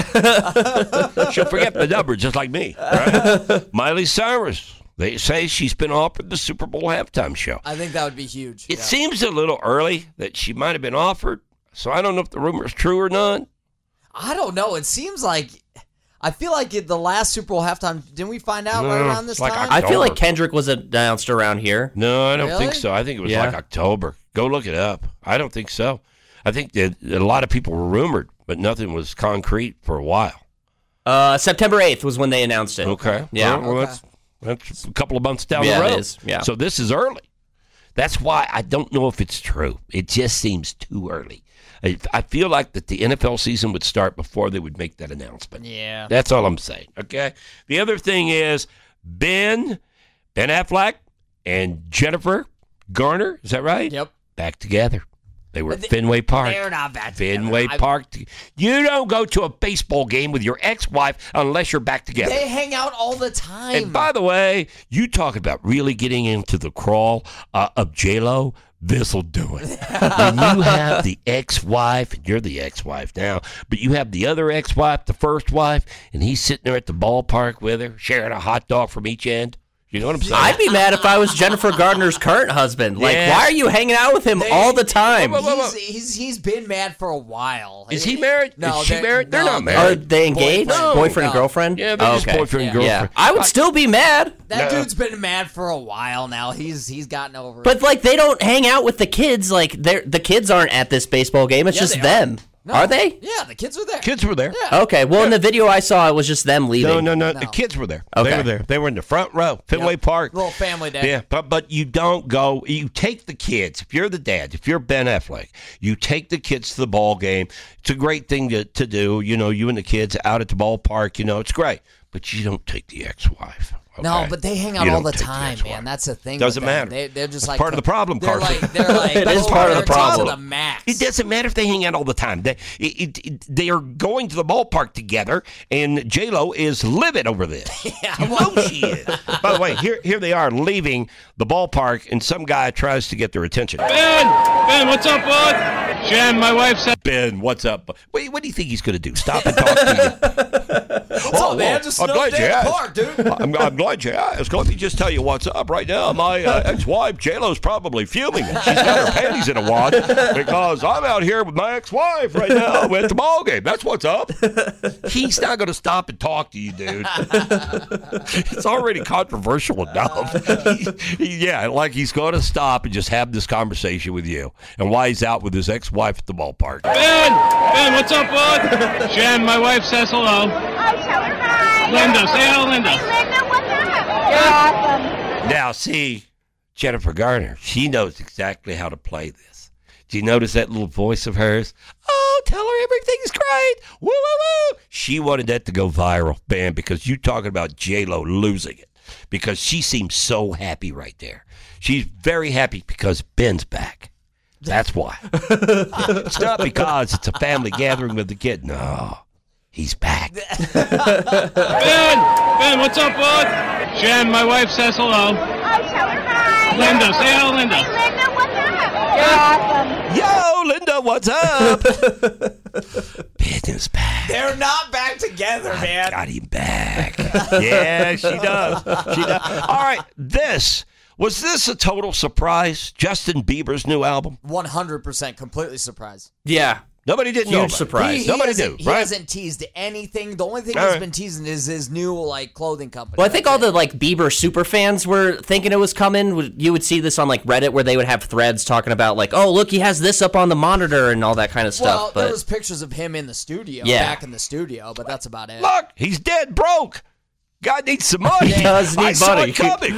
She'll forget the number just like me. Right? Miley Cyrus. They say she's been offered the Super Bowl halftime show. I think that would be huge. It yeah. seems a little early that she might have been offered, so I don't know if the rumor is true or not. I don't know. It seems like I feel like it, the last Super Bowl halftime. Didn't we find out No, right around this it's like time? I feel like Kendrick was announced around here. No, I don't Really? think so. I think it was Yeah. like October. Go look it up. I don't think so. I think that a lot of people were rumored, but nothing was concrete for a while. Uh, September eighth was when they announced it. Okay. Yeah. Well, well, that's, that's a couple of months down Yeah, the it road. is. Yeah. So this is early. That's why I don't know if it's true. It just seems too early. I, I feel like that the N F L season would start before they would make that announcement. Yeah. That's all I'm saying. Okay. The other thing is Ben, Ben Affleck, and Jennifer Garner. Is that right? Yep. Back together. They were But at they- Fenway Park. They're not back together. Fenway I- Park. You don't go to a baseball game with your ex-wife unless you're back together. They hang out all the time. And by the way, you talk about really getting into the crawl uh, of J-Lo, this'll do it. When you have the ex-wife, and you're the ex-wife now, but you have the other ex-wife, the first wife, and he's sitting there at the ballpark with her, sharing a hot dog from each end. You know what I'm saying? I'd be mad if I was Jennifer Gardner's current husband. Like, Yeah. why are you hanging out with him They- all the time? Whoa, whoa, whoa, whoa. He's, he's he's been mad for a while. Is he married? No, Is she they're- married? They're no, not Are married. they engaged? Boyfriend. Boyfriend and No. girlfriend? Yeah, they're Oh, just okay. boyfriend and Yeah. girlfriend. I would still be mad. That No. dude's been mad for a while now. He's he's gotten over it. But like they don't hang out with the kids. Like they're the kids aren't at this baseball game. It's Yeah, just they are. them. No. Are they? Yeah, the kids were there. Kids were there. Yeah. Okay. Well, in the video I saw, it was just them leaving. No, no, no, No. The kids were there. Okay. They were there. They were in the front row, Fenway Yep. Park. Little family day. Yeah, but but you don't go. You take the kids. If you're the dad, if you're Ben Affleck, you take the kids to the ball game. It's a great thing to, to do. You know, you and the kids out at the ballpark. You know, it's great. But you don't take the ex-wife. No, okay? but they hang out You all don't the take time, ex-wife. man. That's the thing. Doesn't with them. matter. They, they're just That's like part of the problem, they're Carson. Like, they're like It is part of the they're problem. To the max. It doesn't matter if they hang out all the time. They it, it, it, they are going to the ballpark together, and J Lo is livid over this. Yeah, You know she is. By the way, here here they are leaving the ballpark, and some guy tries to get their attention. Ben, Ben, what's up, bud? Jen, my wife said. Ben, what's up? Wait, what do you think he's going to do? Stop and talk to you? What's up, man? Just I'm another glad day you at the asked. park, dude. I'm, I'm glad you asked. Let me just tell you what's up right now. My uh, ex-wife, J-Lo's probably fuming. She's got her panties in a wad because I'm out here with my ex-wife right now at the ball game. That's what's up. He's not going to stop and talk to you, dude. It's already controversial enough. He- he- yeah, like he's going to stop and just have this conversation with you and why he's out with his ex-wife at the ballpark. Ben, Ben, what's up, bud? Jen, my wife says hello. Oh, tell her hi. Linda, say hello, Linda. Hey, Linda, what's up? You're awesome. Now, see, Jennifer Garner, she knows exactly how to play this. Do you notice that little voice of hers? Oh, tell her everything's great. Woo, woo, woo. She wanted that to go viral, man, because you talking about J-Lo losing it. Because she seems so happy right there. She's very happy because Ben's back. That's why. It's not because it's a family gathering with the kid. No, he's back. Ben, Ben, what's up, bud? Jen, my wife says hello. Oh, tell her hi. Linda, say hello, Linda. Hey, Linda, what's up? You're awesome. Yo, Linda, what's up? Ben is back. They're not back together, man. Got him back. Yeah, she does. She does. All right, this. Was this a total surprise? Justin Bieber's new album? one hundred percent completely surprised. Yeah. Nobody didn't Huge know about it. surprise. He, he Nobody hasn't, knew, he right? hasn't teased anything. The only thing All he's right. been teasing is his new like clothing company. Well, I think all the like Bieber super fans were thinking it was coming. You would see this on like Reddit where they would have threads talking about like, oh, look, he has this up on the monitor and all that kind of stuff. Well, but there was pictures of him in the studio, Yeah. back in the studio, but that's about it. Look, he's dead broke. God needs some money. He does need I saw money. it coming.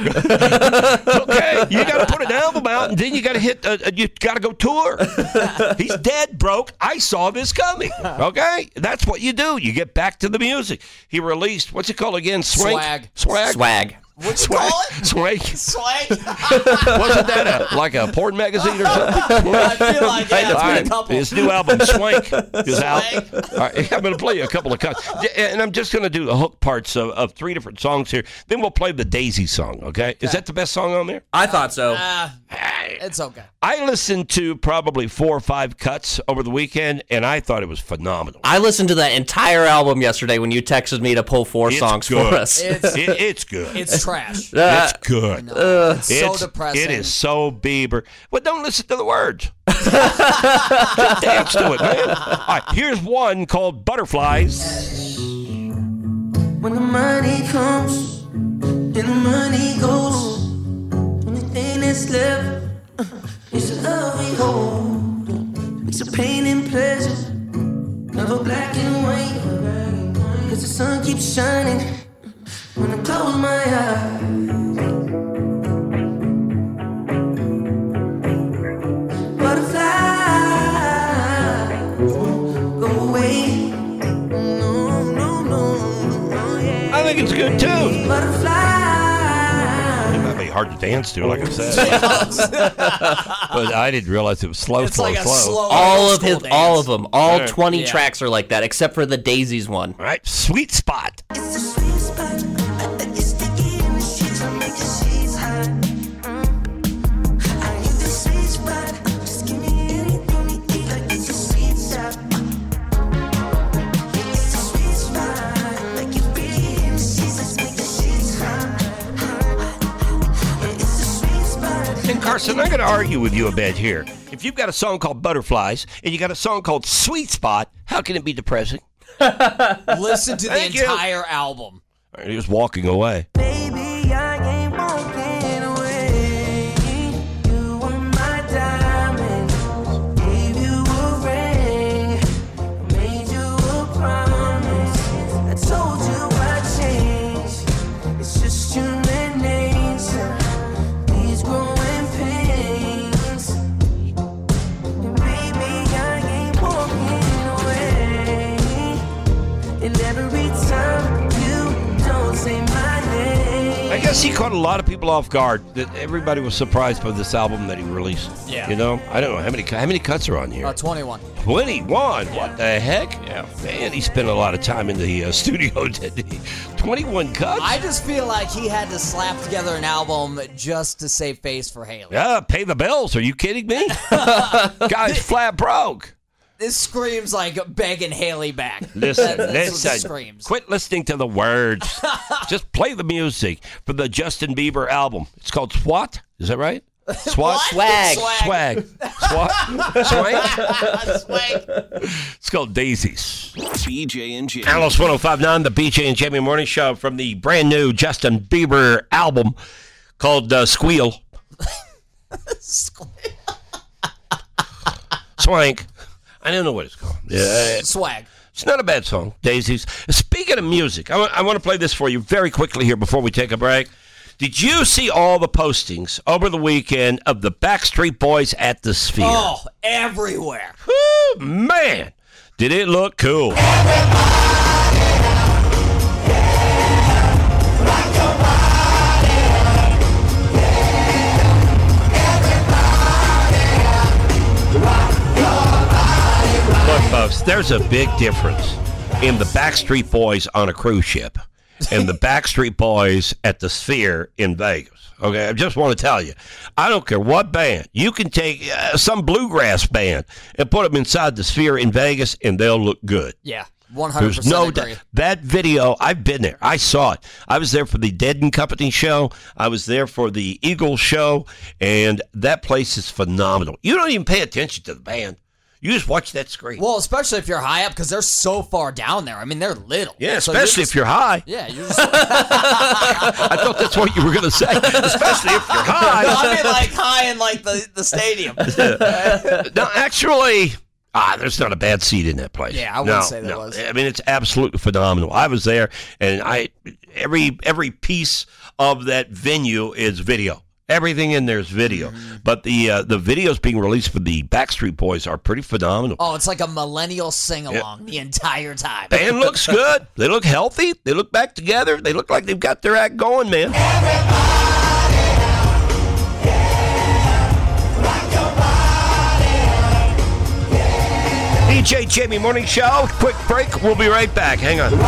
Okay, you got to put an album out, and then you got to hit. Uh, you got to go tour. He's dead broke. I saw this coming. Okay, that's what you do. You get back to the music. He released what's it called again? Swing? Swag. Swag. swag. What'd you call it? Swank. Swank. Wasn't that a, like a porn magazine or something? I feel like, yeah, it's been a couple. His new album, Swank, is out. All right, I'm going to play you a couple of cuts. And I'm just going to do the hook parts of, of three different songs here. Then we'll play the Daisy song, okay? Is that the best song on there? I thought so. Uh, it's okay. I listened to probably four or five cuts over the weekend, and I thought it was phenomenal. I listened to that entire album yesterday when you texted me to pull four It's songs good. for us. It's, it, it's good. It's trash. Uh, It's good. Uh, it's so depressing. It is so Bieber. Well, don't listen to the words. Just dance to it, man. All right, here's one called Butterflies. When the money comes and the money goes, only thing that's left uh, is the love we hold. It's a pain and pleasure, never black and white. Cause the sun keeps shining when I close my eyes. Butterflies go away. No, no, no. Yeah. I think it's a good tune. Butterflies. It might be hard to dance to, like I said. But I didn't realize it was slow, It's slow, like a slow. slow- all of his, dance. all of them, all Right. twenty Yeah. tracks are like that, except for the Daisies one. All right, Sweet Spot. It's a sweet spot. I think it's sticky in the sheets. I make the sheets hot. Mm. I need the sweet spot. Just give me anything you eat, like it's a sweet shop. It's a sweet spot. Like you breathe in the sheets. Let's make the sheets hot. It's a sweet spot. And Carson, I'm going to argue with you a bit here. If you've got a song called Butterflies and you got a song called Sweet Spot, how can it be depressing? Listen to the Thank you. entire album. All right, he was walking away. Baby, I ain't walking away. You were my diamond. Gave you a ring. Made you a promise. I told you I'd change. It's just human nature. These growing pains. And baby, I ain't walking away. And every time you don't say my name. I guess he caught a lot of people off guard. That everybody was surprised by this album that he released. Yeah. You know, I don't know how many how many cuts are on here. Uh, twenty-one. twenty-one. What the heck? Yeah. Man, he spent a lot of time in the uh, studio, didn't he? twenty-one cuts. I just feel like he had to slap together an album just to save face for Haley. Yeah, pay the bills. Are you kidding me? Guy's flat broke. This screams like begging Haley back. Listen, That- that's what this listen. screams. Quit listening to the words. Just play the music for the Justin Bieber album. It's called SWAT. Is that right? SWAT? What? Swag. Swag. SWAT? Swag? Swag. It's called Daisies. B J and Jamie. Alice one oh five point nine, the B J and Jamie Morning Show from the brand new Justin Bieber album called uh, Squeal. Swank. I don't know what it's called. Yeah, Swag. It's not a bad song, Daisies. Speaking of music, I want, I want to play this for you very quickly here before we take a break. Did you see all the postings over the weekend of the Backstreet Boys at the Sphere? Oh, everywhere. Woo, man, did it look cool. Look, folks, there's a big difference in the Backstreet Boys on a cruise ship and the Backstreet Boys at the Sphere in Vegas. Okay, I just want to tell you, I don't care what band. You can take uh, some bluegrass band and put them inside the Sphere in Vegas, and they'll look good. Yeah, one hundred percent There's no agree. doubt. That video, I've been there. I saw it. I was there for the Dead and Company show. I was there for the Eagles show, and that place is phenomenal. You don't even pay attention to the band. You just watch that screen. Well, especially if you're high up, because they're so far down there. I mean, they're little. Yeah, So especially just- if you're high. Yeah, you're just. I thought that's what you were going to say. Especially if you're high. No, I mean, like high in like the, the stadium. No, actually, ah, there's not a bad seat in that place. Yeah, I wouldn't No, say there no. was. I mean, it's absolutely phenomenal. I was there, and I every every piece of that venue is video. Everything in there is video. Mm-hmm. But the uh, the videos being released for the Backstreet Boys are pretty phenomenal. Oh, it's like a millennial sing-along the entire time. Band looks good. They look healthy. They look back together. They look like they've got their act going, man. D J Jamie Morning Show. Quick break. We'll be right back. Hang on.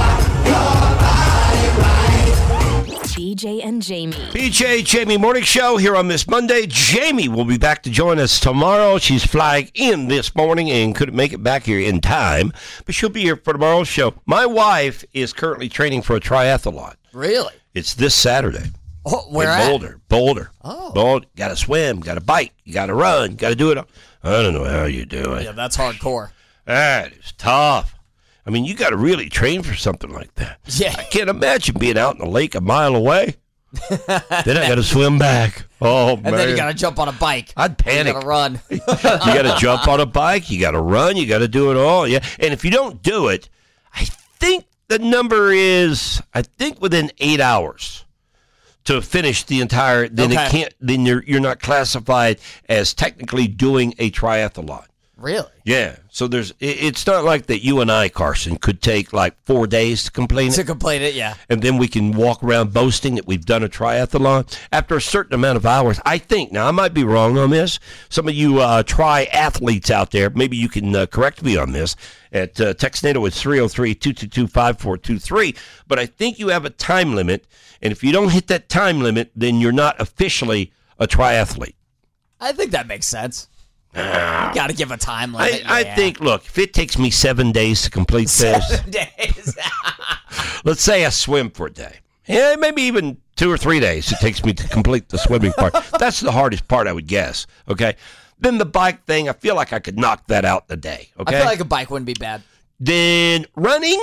B J and Jamie. B J Jamie Morning Show here on this Monday. Jamie will be back to join us tomorrow. She's flying in this morning and couldn't make it back here in time, but she'll be here for tomorrow's show. My wife is currently training for a triathlon. Really? It's this Saturday. Oh, where in at? Boulder. Boulder. Oh. Boulder. Got to swim. Got to bike. You got to run. Got to do it all. I don't know how you do it. Yeah, that's hardcore. That is tough. I mean, you got to really train for something like that. Yeah. I can't imagine being out in the lake a mile away. Then I got to swim back. Oh, and man. then you got to jump on a bike. I'd panic. You got to run. You got to jump on a bike. You got to run. You got to do it all. Yeah. And if you don't do it, I think the number is, I think within eight hours to finish the entire, then Okay. it can't, then you're, you're not classified as technically doing a triathlon. Really? Yeah. So there's, it, it's not like that you and I, Carson, could take like four days to complete it. To complete it, yeah. And then we can walk around boasting that we've done a triathlon. After a certain amount of hours, I think, now I might be wrong on this. Some of you uh, triathletes out there, maybe you can uh, correct me on this. At uh, Textnado, it's three oh three, two two two, five four two three. But I think you have a time limit. And if you don't hit that time limit, then you're not officially a triathlete. I think that makes sense. You got to give a time I, limit. I yeah. think, look, if it takes me seven days to complete this, Seven days. let's say I swim for a day. Yeah, maybe even two or three days it takes me to complete the swimming part. That's the hardest part, I would guess. Okay. Then the bike thing, I feel like I could knock that out in a day. Okay. I feel like a bike wouldn't be bad. Then running,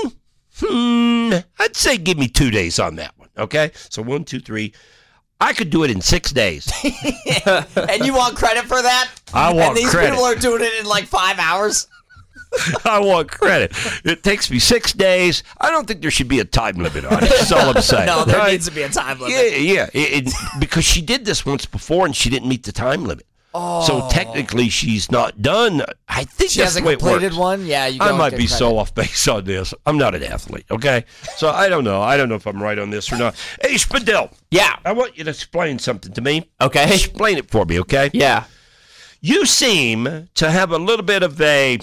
hmm, I'd say give me two days on that one. Okay. So one, two, three. I could do it in six days. And you want credit for that? I want And these credit. people are doing it in like five hours? I want credit. It takes me six days. I don't think there should be a time limit on it. That's all I'm saying. No, there Right? needs to be a time limit. Yeah, yeah. It, it, because she did this once before and she didn't meet the time limit. Oh. So technically, she's not done. I think She that's hasn't the way it completed works. one? Yeah, you I don't might get be credit. so off base on this. I'm not an athlete, okay? So I don't know. I don't know if I'm right on this or not. Hey, Spadil. Yeah. I want you to explain something to me. Okay. Explain it for me, okay? Yeah. You seem to have a little bit of a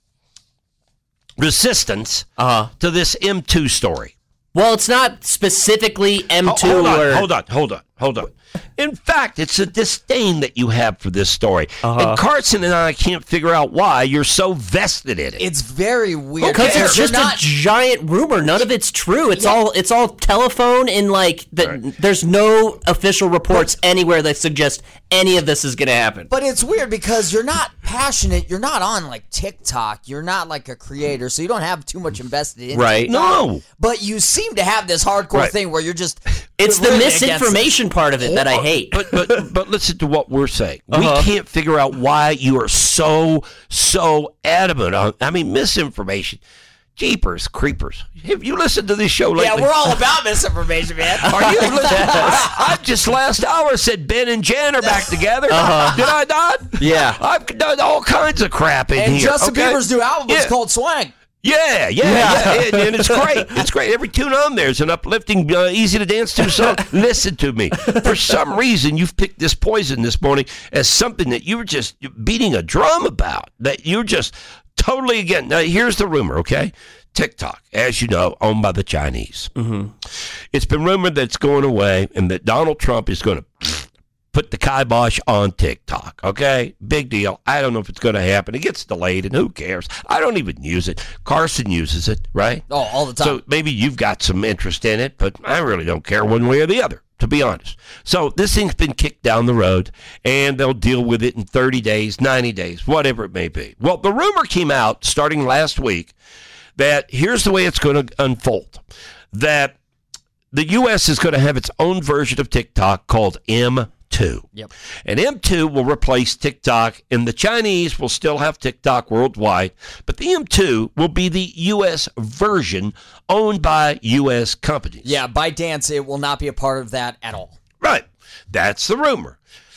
resistance uh-huh. to this M two story. Well, it's not specifically M two Hold on, or... hold on, hold on, hold on. In fact, it's a disdain that you have for this story. Uh-huh. And Carson and I can't figure out why you're so vested in it. It's very weird. Because it's You're just not- a giant rumor. None of it's true. It's all it's all telephone and like the, Right. there's no official reports anywhere that suggest any of this is going to happen. But it's weird because you're not passionate. You're not on like TikTok. You're not like a creator, so you don't have too much invested in Right. TikTok. No. But you seem to have this hardcore Right. thing where you're just. It's the living against misinformation part of it that I hate. But but but listen to what we're saying. Uh-huh. We can't figure out why you are so so adamant on. I mean, misinformation. Jeepers creepers. Have you listened to this show it. lately? Yeah, we're all about misinformation, man. Are you listening? I, I just last hour said Ben and Jan are back together. Uh-huh. Did I not? Yeah. I've done all kinds of crap in And here. Justin okay? Bieber's new album is Yeah. called Swang. Yeah, yeah, yeah, and, and it's great. It's great. Every tune on there is an uplifting, uh, easy to dance to song. Listen to me. For some reason, you've picked this Poison this morning as something that you were just beating a drum about. That you're just totally again. Now, here's the rumor, okay? TikTok, as you know, owned by the Chinese. Mm-hmm. It's been rumored that it's going away and that Donald Trump is going to put the kibosh on TikTok, okay? Big deal. I don't know if it's going to happen. It gets delayed, and who cares? I don't even use it. Carson uses it, right? Oh, all the time. So maybe you've got some interest in it, but I really don't care one way or the other, to be honest. So this thing's been kicked down the road, and they'll deal with it in thirty days, ninety days, whatever it may be. Well, the rumor came out starting last week that here's the way it's going to unfold, that the U S is going to have its own version of TikTok called M two. Yep. And M two will replace TikTok, and the Chinese will still have TikTok worldwide, but the M two will be the U S version owned by U S companies. Yeah, ByteDance, it will not be a part of that at all. Right. That's the rumor.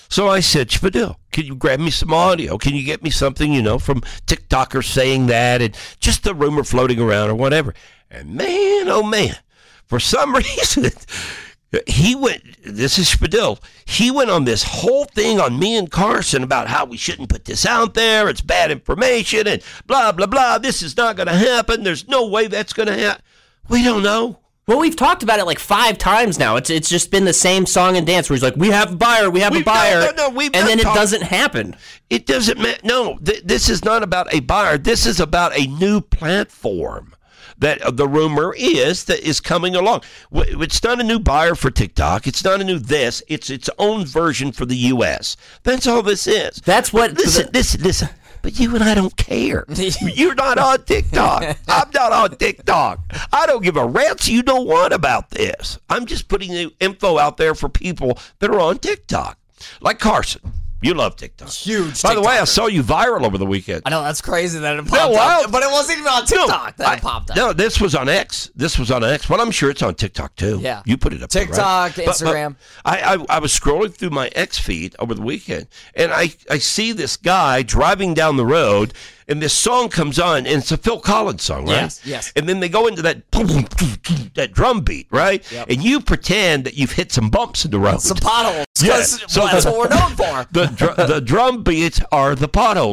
So I said, Spadil, can you grab me some audio? Can you get me something, you know, from TikTokers saying that and just the rumor floating around or whatever? And man, oh man, for some reason, he went, this is Spadil, he went on this whole thing on me and Carson about how we shouldn't put this out there. It's bad information and blah, blah, blah. This is not going to happen. There's no way that's going to happen. We don't know. Well, we've talked about it like five times now. It's it's just been the same song and dance where he's like, we have a buyer, we have We've a buyer, not- no, no, we've and not then it talked- doesn't happen. It doesn't matter. No, th- this is not about a buyer. This is about a new platform that uh, the rumor is that is coming along. W- It's not a new buyer for TikTok. It's not a new this. It's its own version for the U S. That's all this is. That's what. Listen, listen, listen. But you and I don't care. You're not on TikTok. I'm not on TikTok. I don't give a rat's you don't want about this. I'm just putting the info out there for people that are on TikTok. Like Carson. You love TikTok. Huge By the way, I TikToker. saw you viral over the weekend. I know, that's crazy that it No, popped wow. up. But it wasn't even on TikTok that I- it popped up. No, this was on X. This was on X. Well, I'm sure it's on TikTok too. Yeah. You put it up there, TikTok, right? But- but Instagram. I, I I was scrolling through my X feed over the weekend, and I, I see this guy driving down the road, and this song comes on, and it's a Phil Collins song, right? Yes, yes. And then they go into that that drum beat, right? Yep. And you pretend that you've hit some bumps in the road. Some potholes. Yeah, 'cause, so well, that's the- what we're known for. The dr- the drum beats are the potholes,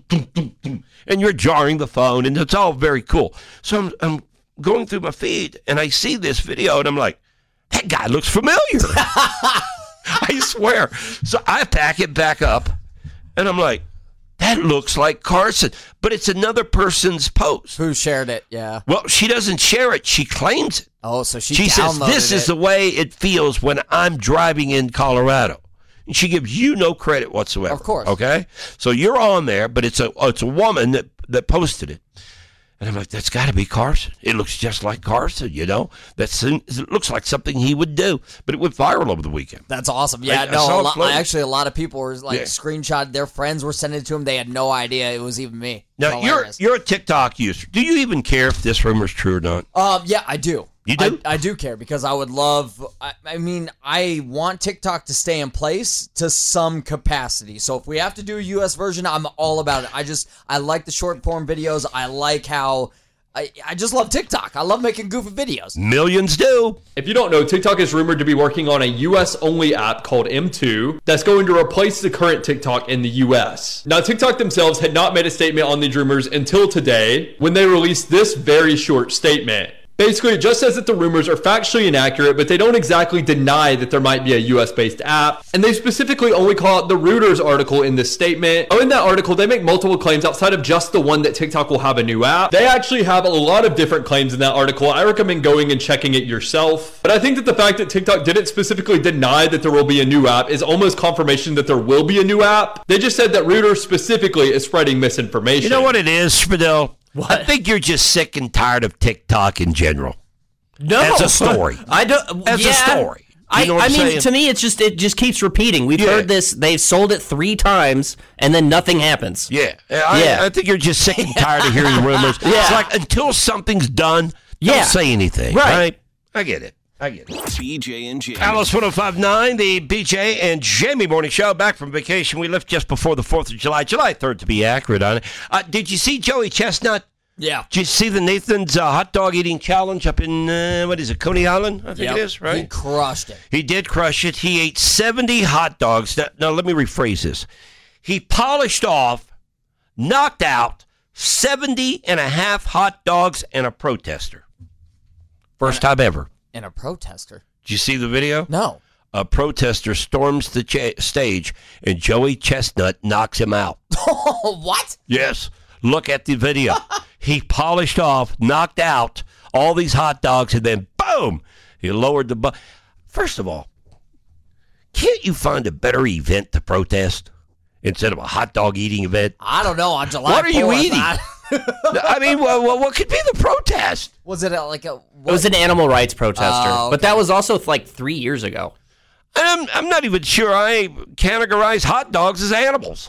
and you're jarring the phone, and it's all very cool. So I'm I'm going through my feed, and I see this video, and I'm like, that guy looks familiar. I swear. So I pack it back up, and I'm like, that looks like Carson, but it's another person's post. Who shared it? Yeah. Well, she doesn't share it. She claims it. Oh, so she, She says, downloaded this is it. the way it feels when I'm driving in Colorado. And she gives you no credit whatsoever. Of course. Okay? So you're on there, but it's a it's a woman that, that posted it. And I'm like, that's got to be Carson. It looks just like Carson, you know? That's, it looks like something he would do. But it went viral over the weekend. That's awesome. Yeah, I- I no, saw a it lot, floating. actually, a lot of people were like Yeah. screenshot. Their friends were sending it to them. They had no idea it was even me. Now, you're Hilarious. you're a TikTok user. Do you even care if this rumor's true or not? Um, yeah, I do. You do? I, I do care because I would love. I, I mean, I want TikTok to stay in place to some capacity. So if we have to do a U S version, I'm all about it. I just I like the short form videos. I like how. I, I just love TikTok. I love making goofy videos. Millions do. If you don't know, TikTok is rumored to be working on a U S only app called M two that's going to replace the current TikTok in the U S. Now, TikTok themselves had not made a statement on these rumors until today when they released this very short statement. Basically, it just says that the rumors are factually inaccurate, but they don't exactly deny that there might be a U S-based app. And they specifically only call out the Reuters article in this statement. Oh, in that article, they make multiple claims outside of just the one that TikTok will have a new app. They actually have a lot of different claims in that article. I recommend going and checking it yourself. But I think that the fact that TikTok didn't specifically deny that there will be a new app is almost confirmation that there will be a new app. They just said that Reuters specifically is spreading misinformation. You know what it is, Spadil? What? I think you're just sick and tired of TikTok in general. No, As a story. I don't. As yeah. a story. You I, know what I I'm mean, saying? to me, it's just it just keeps repeating. We've Yeah. heard this. They've sold it three times, and then nothing happens. Yeah, I, Yeah. I think you're just sick and tired of hearing rumors. Yeah. It's like until something's done, Yeah. don't say anything. Right. Right. I get it. I get it. B J and Jamie. Alice one oh five point nine, the B J and Jamie Morning Show. Back from vacation. We left just before the fourth of July, July third to be accurate on it. Uh, did you see Joey Chestnut? Yeah. Did you see the Nathan's uh, hot dog eating challenge up in, uh, what is it, Coney Island? I think Yep. it is, right? He crushed it. He did crush it. He ate seventy hot dogs. Now, now, let me rephrase this. He polished off, knocked out seventy and a half hot dogs and a protester. First time ever. And a protester. Did you see the video? No. A protester storms the cha- stage, and Joey Chestnut knocks him out. What? Yes. Look at the video. He polished off, knocked out all these hot dogs, and then boom, he lowered the bu- First of all, can't you find a better event to protest instead of a hot dog eating event? I don't know. On July What are you fourth, eating? I- I mean, well, well, what could be the protest? Was it a, like a? It was an animal rights protester, Oh, but okay. that was also like three years ago. I'm, I'm not even sure I categorize hot dogs as animals.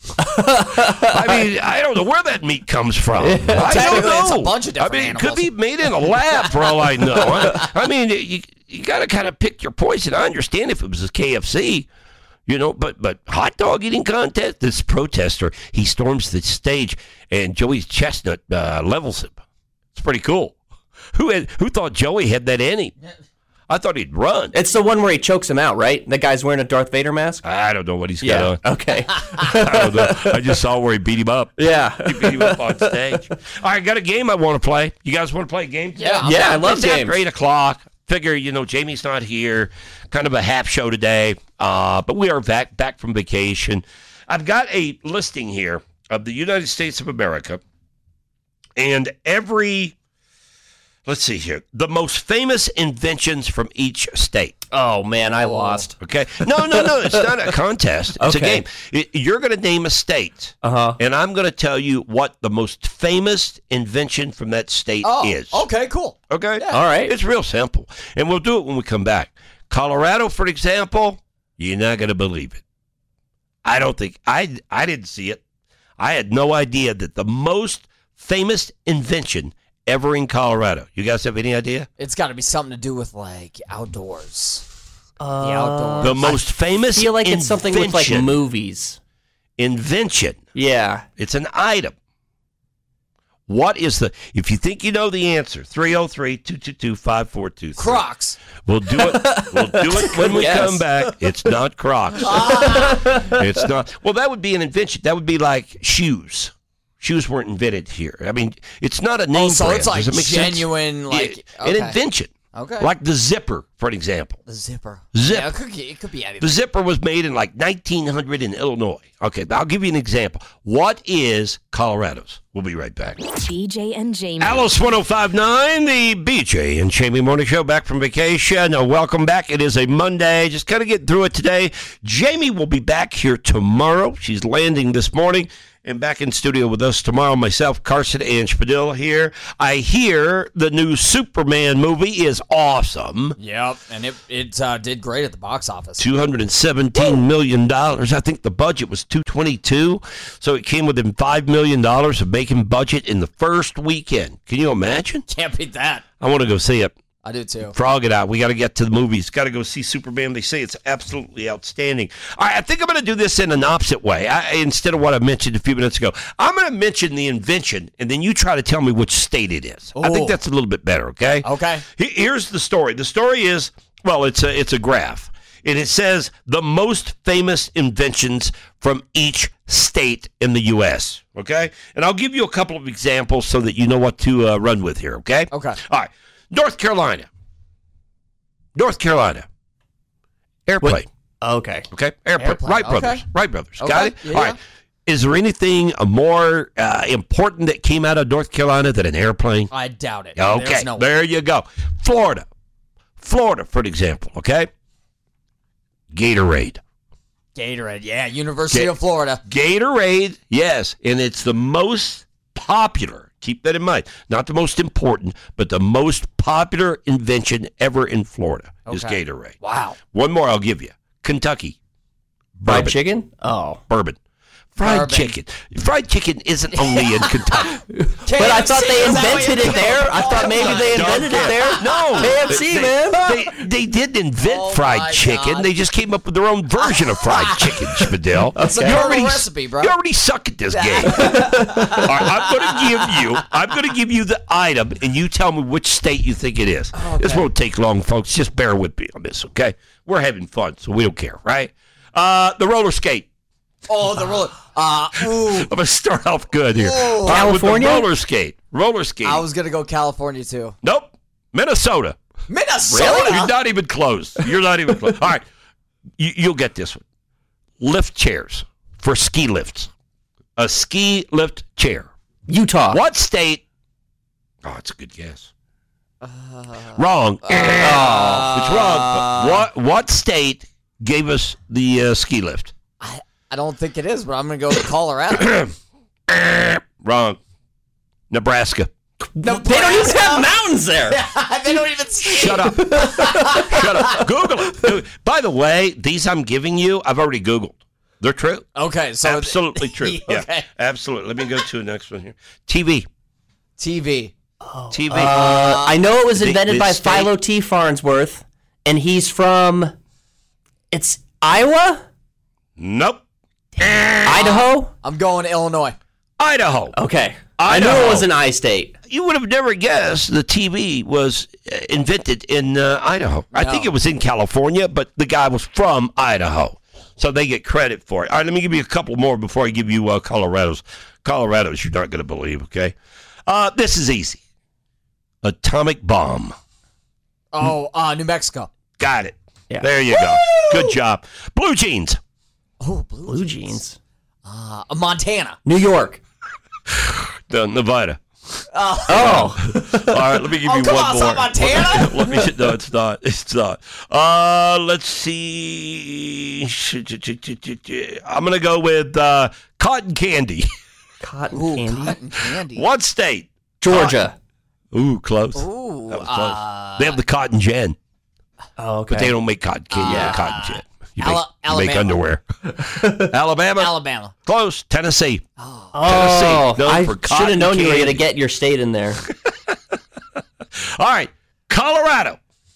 I mean, I don't know where that meat comes from. I don't Technically, know. it's a bunch of different I mean, animals. it could be made in a lab for all I know. I, I mean, you you got to kind of pick your poison. I understand if it was a K F C, You know, but but hot dog eating contest. This protester, he storms the stage, and Joey Chestnut uh, levels him. It's pretty cool. Who had who thought Joey had that in him? I thought he'd run. It's the one where he chokes him out, right? The guy's wearing a Darth Vader mask? I don't know what he's yeah. got on. Okay. I don't know. I just saw where he beat him up. Yeah. He beat him up on stage. All right, got a game I want to play. You guys want to play a game today? Yeah, yeah I love it's games. After eight o'clock. Figure, you know, Jamie's not here. Kind of a half show today. Uh, but we are back, back from vacation. I've got a listing here of the United States of America. And every... Let's see here. The most famous inventions from each state. Oh, man, I lost. Okay. No, no, no. It's not a contest. It's Okay. a game. It- You're going to name a state. Uh-huh. And I'm going to tell you what the most famous invention from that state Oh, is. okay, cool. Okay? All right. It's real simple. And we'll do it when we come back. Colorado, for example, you're not going to believe it. I don't think, I, I didn't see it. I had no idea that the most famous invention ever in Colorado. You guys have any idea? It's got to be something to do with like outdoors. Uh, the outdoors. The most famous I feel like it's something with like invention. movies. Invention. Yeah. It's an item. What is the, if you think you know the answer, three oh three, two two two, five four two three. Crocs. We'll do it. We'll do it when we Yes. come back. It's not Crocs. It's not. Well, that would be an invention. That would be like shoes. Shoes weren't invented here. I mean, it's not a name Oh, so brand. it's like Does it make sense? genuine, like, Yeah, an okay. invention. Okay. Like the zipper, for an example. The zipper. Zip. Yeah, it could, it could be anything. The zipper was made in like nineteen hundred in Illinois. Okay, I'll give you an example. What is Colorado's? We'll be right back. B J and Jamie. Alice one oh five point nine, the B J and Jamie Morning Show, back from vacation. Uh, welcome back. It is a Monday. Just kind of getting through it today. Jamie will be back here tomorrow. She's landing this morning. And back in studio with us tomorrow, myself, Carson, and Spadil here. I hear the new Superman movie is awesome. Yep, and it it uh, did great at the box office. two hundred seventeen million dollars. I think the budget was two hundred twenty-two. So it came within five million dollars of making budget in the first weekend. Can you imagine? Can't beat that. I want to go see it. I do too. Frog it out. We got to get to the movies. Got to go see Superman. They say it's absolutely outstanding. All right, I think I'm going to do this in an opposite way. I, instead of what I mentioned a few minutes ago, I'm going to mention the invention, and then you try to tell me which state it is. I think Ooh. that's a little bit better, okay? Okay. He- Here's the story. The story is, well, it's a, it's a graph, and it says the most famous inventions from each state in the U S, okay? And I'll give you a couple of examples so that you know what to uh, run with here, okay? Okay. All right. North Carolina. North Carolina. Airplane. Wait. Okay. Okay. Airplane. Airplane, Wright okay. brothers. Wright brothers. Okay, Got it? yeah, All right. Is there anything uh, more uh, important that came out of North Carolina than an airplane? I doubt it. Okay. There's no way. There you go. Florida. Florida, for example, okay? Gatorade. Gatorade, yeah, University Ga- of Florida. Gatorade, yes, and it's the most popular. Keep that in mind. Not the most important, but the most popular invention ever in Florida is Okay. Gatorade. Wow. One more I'll give you. Kentucky. Fried Bourbon. chicken? Oh. Bourbon. Fried Bourbon. chicken. Fried chicken isn't only in Kentucky. But I thought they K F C, is that what invented you it there. I thought maybe they Don't invented get- it there. No. K F C, they, man. They, they didn't invent Oh, my fried chicken. God. They just came up with their own version of fried chicken, Spadil. It's a You total already, recipe, bro. You already suck at this game. All right, I'm going to give you I'm going to give you the item, and you tell me which state you think it is. This won't take long, folks. Just bear with me on this, okay? We're having fun, so we don't care, right? Uh, the roller skate. Oh, the roller. Uh, ooh. I'm going to start off good here. Ooh. All right, California? With the roller skate. Roller skate. I was gonna go California too. Nope. Minnesota. Minnesota. You're not even close. You're not even close. All right. You, you'll get this one. Lift chairs for ski lifts. A ski lift chair. Utah. What state? Oh, it's a good guess. Wrong. Uh, it's wrong. But what what state gave us the uh, ski lift? I, I don't think it is, but I'm gonna go to Colorado. Wrong. Nebraska. No, They don't even have mountains there. they don't even ski. Shut up. Shut up. Google it. Go- By the way, these I'm giving you, I've already Googled. They're true. Okay, so Absolutely true. Yeah, Okay. absolutely. Let me go to the next one here. T V. T V. T V. Uh, I know it was The- invented the by state- Philo T. Farnsworth, and he's from. It's Iowa. Nope. Idaho? I'm going to Illinois. Idaho. Okay. Idaho. I knew it was an I state. You would have never guessed the T V was uh, invented in uh, Idaho. I think it was in California, but the guy was from Idaho. So they get credit for it. All right, let me give you a couple more before I give you uh, Colorado's. Colorado's you're not going to believe, okay? Uh, this is easy. Atomic bomb. Oh, uh, New Mexico. Got it. Yeah. There you go. Good job. Blue jeans. Oh, blue, Blue jeans. jeans. Uh, Montana. New York. Uh, Nevada. Uh, Oh. All right, let me give Oh, you come one on, it's more. not Montana? Let me, let me, no, it's not. It's not. Uh, let's see. I'm going to go with uh, cotton candy. Cotton Ooh, candy. cotton candy. What state? Georgia. Ooh, close. Ooh, That was close. uh, they have the cotton gin, Oh, okay. but they don't make cotton candy. Uh, Uh, cotton gin. You Ala- make, you make Alabama. underwear. Alabama. Alabama. Close. Tennessee. Oh, Tennessee, known I for should cotton have known you were going to candy. get your state in there. All right, Colorado.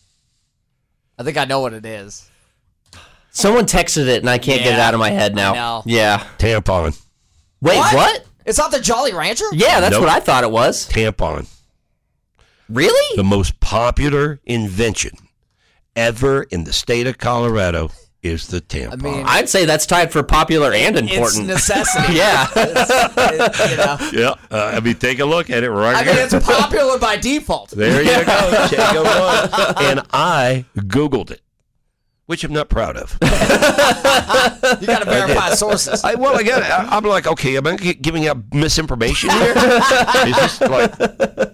I think I know what it is. Someone texted it, and I can't get it Yeah, out of my head now. I know. Yeah. Tampon. Wait, what? It's not the Jolly Rancher? Yeah, that's Nope. what I thought it was. Tampon. Really? The most popular invention ever in the state of Colorado is the tampon. I mean, I'd say that's tied for popular and it's important. necessity. Yeah. It's, it- you know. yeah, uh, I mean, take a look at it right I mean, here. it's popular by default. There you go. Check it out. And I Googled it, which I'm not proud of. You got to verify sources. I, well, I got. I, I'm like, okay, am I gi- giving out misinformation here? Is this like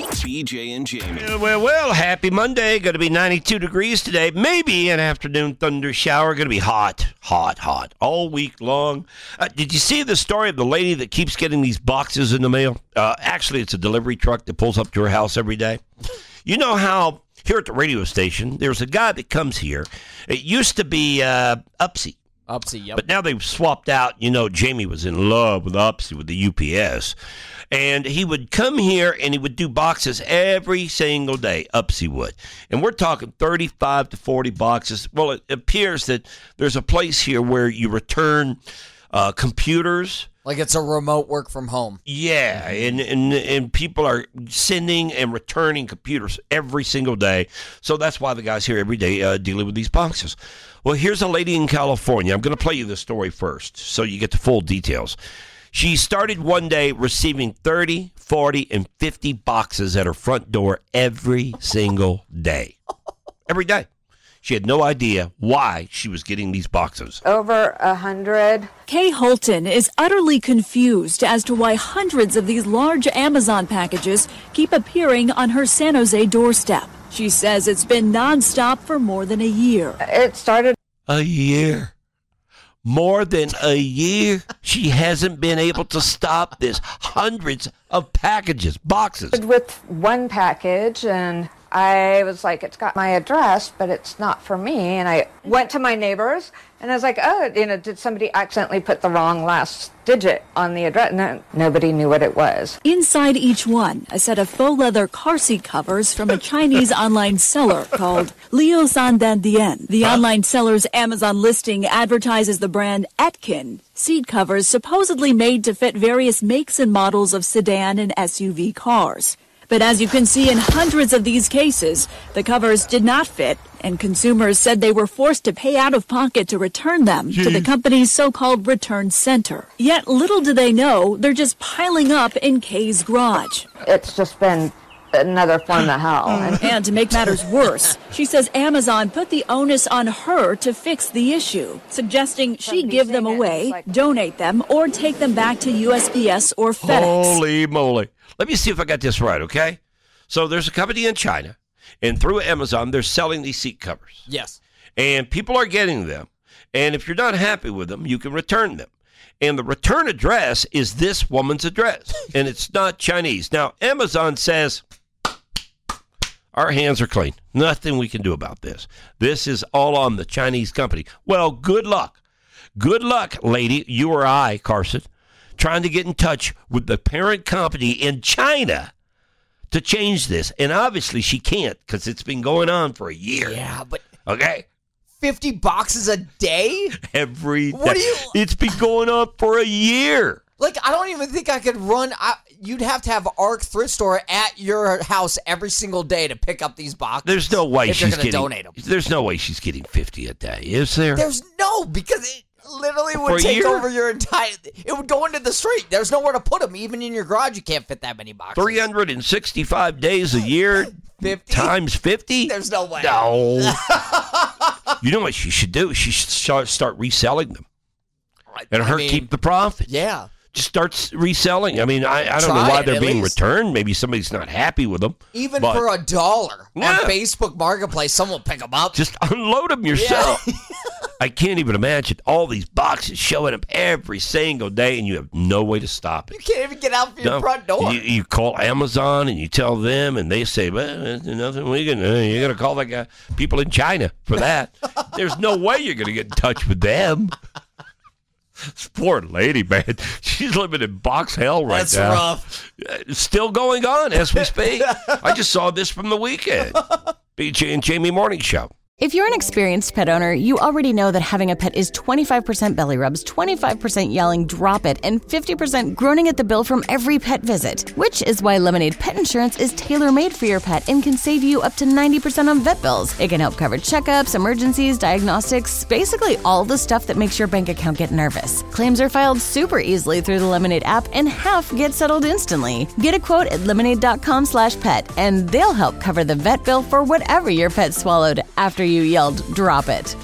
B J and Jamie. Well, well, well, happy Monday. Going to be ninety-two degrees today. Maybe an afternoon thunder shower. Going to be hot, hot, hot all week long. Uh, did you see the story of the lady that keeps getting these boxes in the mail? Uh, actually, it's a delivery truck that pulls up to her house every day. You know how here at the radio station, there's a guy that comes here. It used to be uh, Upsy. Upsy, yep. But now they've swapped out. You know, Jamie was in love with Upsy with the U P S. And he would come here and he would do boxes every single day. Upsy would. And we're talking thirty-five to forty boxes. Well, it appears that there's a place here where you return uh, computers. Like it's a remote work from home. Yeah, and, and and people are sending and returning computers every single day. So that's why the guy's here every day uh, dealing with these boxes. Well, here's a lady in California. I'm going to play you the story first so you get the full details. She started one day receiving thirty, forty, and fifty boxes at her front door every single day. Every day. She had no idea why she was getting these boxes. Over a hundred. Kay Holton is utterly confused as to why hundreds of these large Amazon packages keep appearing on her San Jose doorstep. She says it's been nonstop for more than a year. It started A year. More than a year. She hasn't been able to stop this. Hundreds of packages, boxes. with one package, and I was like, it's got my address, but it's not for me. And I went to my neighbors, and I was like, oh, you know, did somebody accidentally put the wrong last digit on the address? No, nobody knew what it was. Inside each one, a set of faux leather car seat covers from a Chinese online seller called Liu San Dan Dian. The online seller's Amazon listing advertises the brand Etkin seat covers supposedly made to fit various makes and models of sedan and S U V cars. But as you can see in hundreds of these cases, the covers did not fit, and consumers said they were forced to pay out of pocket to return them to the company's so-called return center. Yet little do they know, they're just piling up in Kay's garage. It's just been another form of hell. And And to make matters worse, she says Amazon put the onus on her to fix the issue, suggesting she give them away, donate them, or take them back to U S P S or FedEx. Holy moly. Let me see if I got this right, okay? So there's a company in China, and through Amazon, they're selling these seat covers. Yes. And people are getting them. And if you're not happy with them, you can return them. And the return address is this woman's address, and it's not Chinese. Now, Amazon says, our hands are clean. Nothing we can do about this. This is all on the Chinese company. Well, good luck. Good luck, lady, you or I, Carson, trying to get in touch with the parent company in China to change this. And obviously she can't because it's been going on for a year. Yeah, but Okay? fifty boxes a day? Every day. What do you- It's been going on for a year. Like, I don't even think I could run. I, you'd have to have Arc Thrift Store at your house every single day to pick up these boxes. There's no way if she's you're gonna getting. donate them. There's no way she's getting fifty a day. Is there? There's no, because it literally For would a take year? over your entire. It would go into the street. There's nowhere to put them. Even in your garage, you can't fit that many boxes. three hundred sixty-five days a year fifty times fifty? There's no way. No. You know what she should do? She should start, start reselling them. And I her mean, keep the profit. Yeah. Just starts reselling. I mean, I, I don't Try know why it, they're at being least. returned. Maybe somebody's not happy with them. Even but for a dollar Yeah. on Facebook Marketplace, someone will pick them up. just unload them yourself. I can't even imagine all these boxes showing up every single day, and you have no way to stop it. You can't even get out from your No. front door. You, you call Amazon and you tell them, and they say, "Well, there's nothing we can. Uh, you're gonna call that guy, people in China for that." There's no way you're gonna get in touch with them. This poor lady, man. She's living in box hell right That's now. rough. It's still going on as we speak. I just saw this from the weekend. B J and Jamie Morning Show. If you're an experienced pet owner, you already know that having a pet is twenty-five percent belly rubs, twenty-five percent yelling, drop it, and fifty percent groaning at the bill from every pet visit. Which is why Lemonade Pet Insurance is tailor-made for your pet and can save you up to ninety percent on vet bills. It can help cover checkups, emergencies, diagnostics, basically all the stuff that makes your bank account get nervous. Claims are filed super easily through the Lemonade app, and half get settled instantly. Get a quote at lemonade.com slash pet, and they'll help cover the vet bill for whatever your pet swallowed after you yelled, drop it.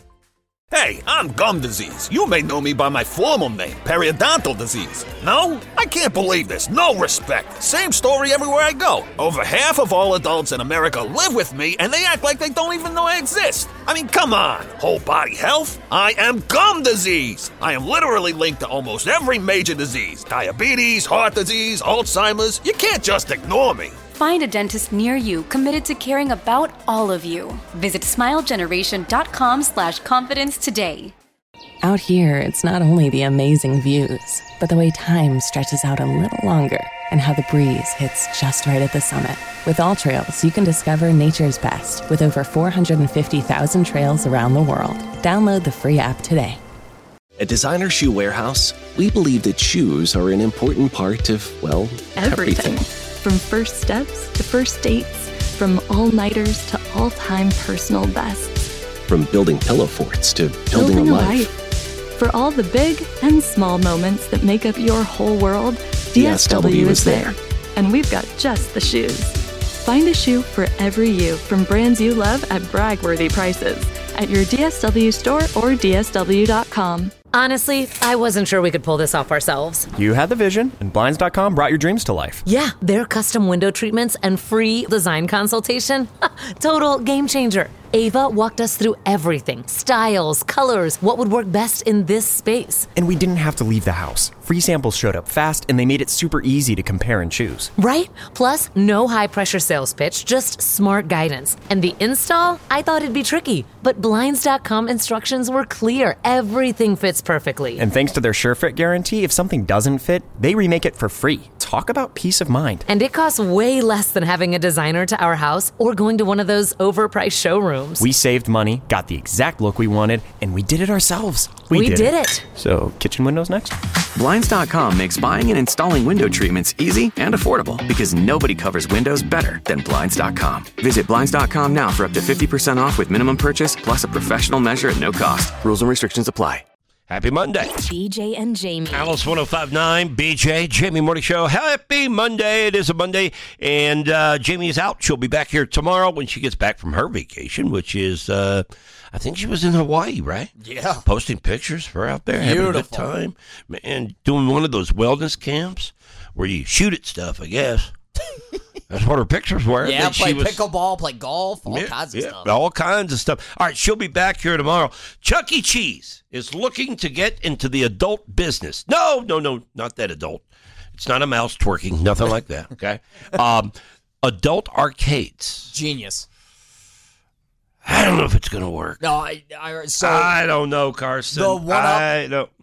Hey, I'm gum disease. You may know me by my formal name, periodontal disease. No? I can't believe this. No respect. Same story everywhere I go. Over half of all adults in America live with me, and they act like they don't even know I exist. I mean, come on. Whole body health? I am gum disease. I am literally linked to almost every major disease. Diabetes, heart disease, Alzheimer's. You can't just ignore me. Find a dentist near you committed to caring about all of you. Visit smilegeneration.com slash confidence today. Out here, it's not only the amazing views, but the way time stretches out a little longer and how the breeze hits just right at the summit. With All Trails, you can discover nature's best with over four hundred fifty thousand trails around the world. Download the free app today. At Designer Shoe Warehouse, we believe that shoes are an important part of, well, everything. From first steps to first dates, from all-nighters to all-time personal bests. From building pillow forts to building, Building a a life. life. For all the big and small moments that make up your whole world, D S W is there. And we've got just the shoes. Find a shoe for every you from brands you love at brag-worthy prices at your D S W store or D S W dot com. Honestly, I wasn't sure we could pull this off ourselves. You had the vision, and Blinds dot com brought your dreams to life. Yeah, their custom window treatments and free design consultation. Total game changer. Ava walked us through everything. Styles, colors, what would work best in this space. And we didn't have to leave the house. Free samples showed up fast, and they made it super easy to compare and choose. Right? Plus, no high-pressure sales pitch, just smart guidance. And the install? I thought it'd be tricky. But Blinds dot com instructions were clear. Everything fits perfectly. And thanks to their SureFit guarantee, if something doesn't fit, they remake it for free. Talk about peace of mind. And it costs way less than having a designer to our house or going to one of those overpriced showrooms. We saved money, got the exact look we wanted, and we did it ourselves. We did, did it. it. So, kitchen windows next? Blinds dot com makes buying and installing window treatments easy and affordable because nobody covers windows better than Blinds dot com. Visit Blinds dot com now for up to fifty percent off with minimum purchase plus a professional measure at no cost. Rules and restrictions apply. Happy Monday. B J and Jamie. Alice one oh five point nine, B J, Jamie Morning Show. Happy Monday. It is a Monday, and uh, Jamie is out. She'll be back here tomorrow when she gets back from her vacation, which is, uh, I think she was in Hawaii, right? Yeah. Posting pictures for out there, having a good time. Man, doing one of those wellness camps where you shoot at stuff, I guess. That's what her pictures were. Yeah, That play she was- pickleball, play golf, all Yeah, kinds of yeah, stuff. all kinds of stuff. All right, she'll be back here tomorrow. Chuck E. Cheese is looking to get into the adult business. No, no, no, not that adult. It's not a mouse twerking, nothing like that, okay? Um, adult arcades. Genius. I don't know if it's going to work. No, I, I so I don't know, Carson. The one I up, don't.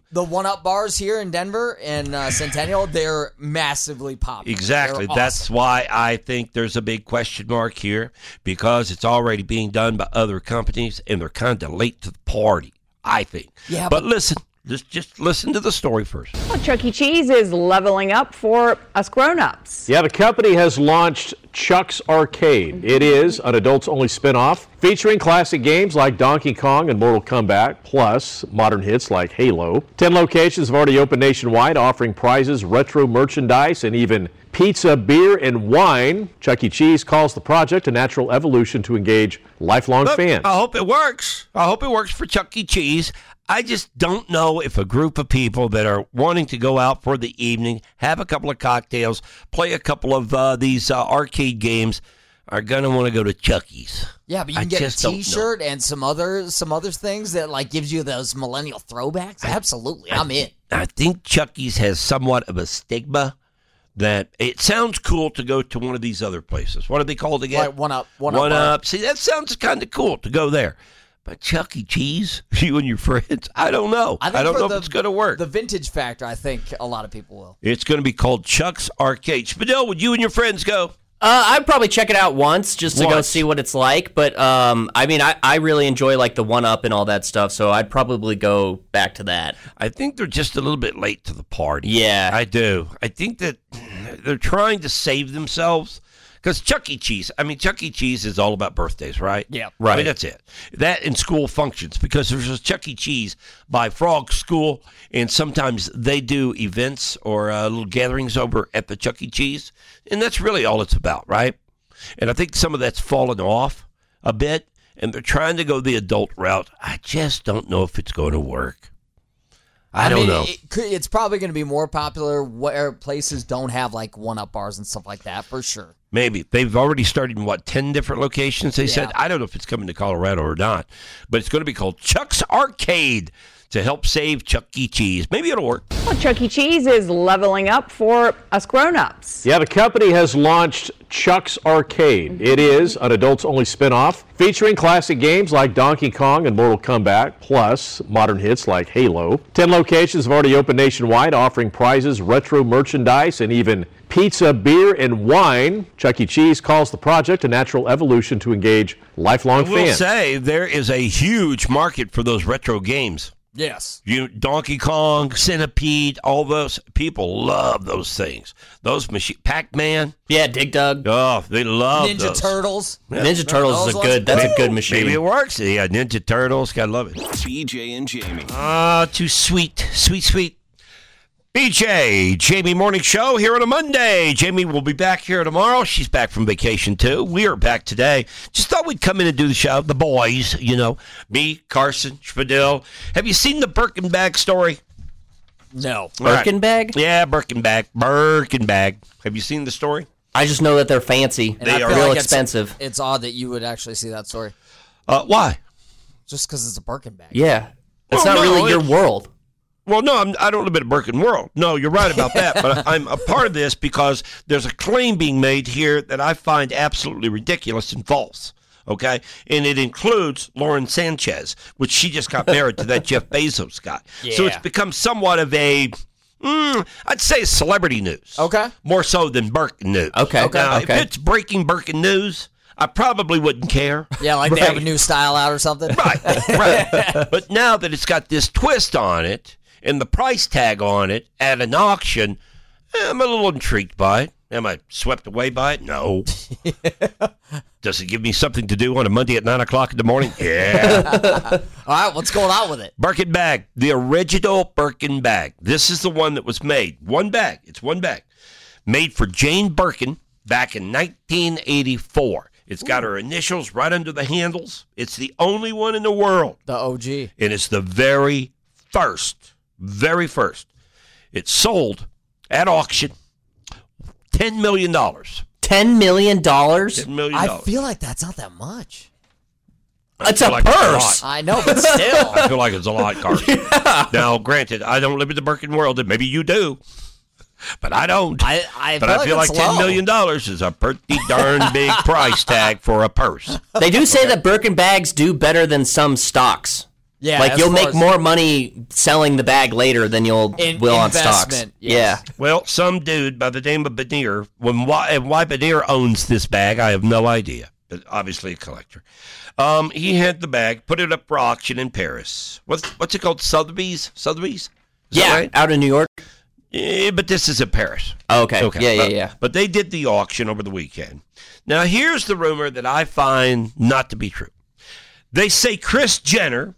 The one-up bars here in Denver and uh, Centennial, they're massively popular. Exactly. They're That's awesome. why I think there's a big question mark here, because it's already being done by other companies, and they're kind of late to the party, I think. Yeah, but, but listen, just, just listen to the story first. Well, Chuck E. Cheese is leveling up for us grown-ups. Yeah, the company has launched Chuck's Arcade. It is an adults-only spinoff featuring classic games like Donkey Kong and Mortal Kombat, plus modern hits like Halo. Ten locations have already opened nationwide, offering prizes, retro merchandise, and even pizza, beer, and wine. Chuck E. Cheese calls the project a natural evolution to engage lifelong Look, fans. I hope it works. I hope it works for Chuck E. Cheese. I just don't know if a group of people that are wanting to go out for the evening, have a couple of cocktails, play a couple of uh, these uh, arcade games, are going to want to go to Chuck E.'s. Yeah, but you I can get a just don't know. T-shirt and some other some other things that like gives you those millennial throwbacks. Absolutely, I'm in. I think Chuck E.'s has somewhat of a stigma that it sounds cool to go to one of these other places. What are they called again? Like one up, one, One up. up. See, that sounds kind of cool to go there. But Chuck E. Cheese, you and your friends, I don't know. I, think don't for know the, if it's going to work. The vintage factor, I think a lot of people will. It's going to be called Chuck's Arcade. Spadil, would you and your friends go? Uh, I'd probably check it out once just to go Once. see what it's like. But um, I mean, I, I really enjoy like the one up and all that stuff, so I'd probably go back to that. I think they're just a little bit late to the party. Yeah. I do. I think that they're trying to save themselves. Because Chuck E. Cheese, I mean, Chuck E. Cheese is all about birthdays, right? Yeah. I Right. mean, that's it. That and school functions, because there's a Chuck E. Cheese by Frog School, and sometimes they do events or uh, little gatherings over at the Chuck E. Cheese, and that's really all it's about, right? And I think some of that's fallen off a bit, and they're trying to go the adult route. I just don't know if it's going to work. I, don't mean, know. It could, it's probably going to be more popular where places don't have like one-up bars and stuff like that, for sure. Maybe. They've already started in, what, ten different locations, they Yeah. said? I don't know if it's coming to Colorado or not. But it's going to be called Chuck's Arcade to help save Chuck E. Cheese. Maybe it'll work. Well, Chuck E. Cheese is leveling up for us grown-ups. Yeah, the company has launched Chuck's Arcade. It is an adults-only spinoff featuring classic games like Donkey Kong and Mortal Kombat, plus modern hits like Halo. Ten locations have already opened nationwide, offering prizes, retro merchandise, and even pizza, beer, and wine. Chuck E. Cheese calls the project a natural evolution to engage lifelong I will fans. say there is a huge market for those retro games. Yes. You Donkey Kong, Centipede, all those people love those things. Those machine, Pac-Man. Yeah, Dig Dug. Oh, they love Ninja those. Turtles. Yeah. Ninja Turtles is a Those good. That's a good machine. Maybe it works. Yeah, Ninja Turtles. Gotta love it. B J and Jamie. Ah, too sweet. Sweet, sweet. B J, Jamie Morning Show here on a Monday. Jamie will be back here tomorrow. She's back from vacation, too. We are back today. Just thought we'd come in and do the show. The boys, you know. Me, Carson, Spadil. Have you seen the Birkin bag story? No. Birkin bag? Yeah, Birkin bag. Birkin bag. Have you seen the story? I just know that they're fancy. And They I are feel real like it's- expensive. It's, odd that you would actually see that story. Uh, why? Just because it's a Birkin bag. Yeah. It's Well, not no, really your it- world. Well, no, I'm, I don't live in a Birkin world. No, you're right about that. But I'm a part of this because there's a claim being made here that I find absolutely ridiculous and false. Okay? And it includes Lauren Sanchez, which she just got married to that Jeff Bezos guy. So it's Yeah. become somewhat of a, mm, I'd say celebrity news. Okay. More so than Birkin news. Okay, okay, Now, okay. If it's breaking Birkin news, I probably wouldn't care. Yeah, like they have a Right. new style out or something. Right, right. But now that it's got this twist on it and the price tag on it at an auction, eh, I'm a little intrigued by it. Am I swept away by it? No. Does it give me something to do on a Monday at nine o'clock in the morning? Yeah. All right, what's going on with it? Birkin bag, the original Birkin bag. This is the one that was made. One bag. It's one bag. Made for Jane Birkin back in nineteen eighty-four. It's got her initials right under the handles. It's the only one in the world. The O G. And it's the very first, very first. It sold at auction ten million dollars. ten million dollars? ten million I dollars. feel like that's not that much. It's I a feel like it's purse. lot. I know, but still. I feel like it's a lot, Carson. Now, granted, I don't live in the Birkin world, and maybe you do, but I don't. I, I but feel I like feel like it's ten low. million dollars is a pretty darn big price tag for a purse. They do say that Birkin bags do better than some stocks. Yeah, like as you'll far make as- more money selling the bag later than you'll In- will on stocks. investment, Yeah. Well, some dude by the name of Benier, when why, and why Benier owns this bag, I have no idea. But obviously a collector. Um, he had the bag, put it up for auction in Paris. What's what's it called? Sotheby's? Sotheby's? Is that Yeah, right? out in New York. Yeah, but this is in Paris. Oh, okay. Yeah, yeah, but, yeah. But they did the auction over the weekend. Now, here's the rumor that I find not to be true. They say Kris Jenner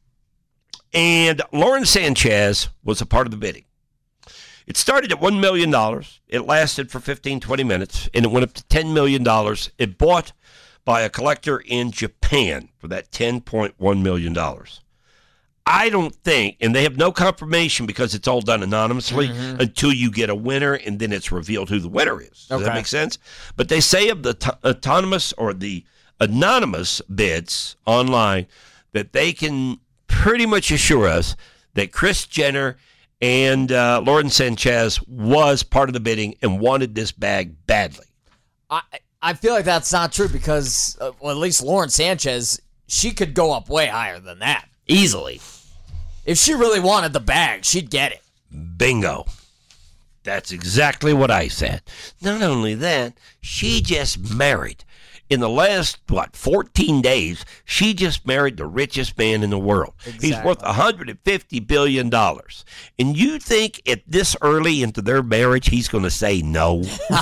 and Lauren Sanchez was a part of the bidding. It started at one million dollars. It lasted for fifteen, twenty minutes, and it went up to ten million dollars. It bought by a collector in Japan for that ten point one million dollars. I don't think, and they have no confirmation because it's all done anonymously Mm-hmm. until you get a winner, and then it's revealed who the winner is. Does that Okay. make sense? But they say of the t- autonomous or the anonymous bids online that they can pretty much assure us that Kris Jenner and uh, Lauren Sanchez was part of the bidding and wanted this bag badly. I I feel like that's not true because, uh, well, at least Lauren Sanchez, she could go up way higher than that. Easily. If she really wanted the bag, she'd get it. Bingo. That's exactly what I said. Not only that, she just married. In the last, what, fourteen days, she just married the richest man in the world. He's Exactly. worth one hundred fifty billion dollars. And you think at this early into their marriage, he's going to say no?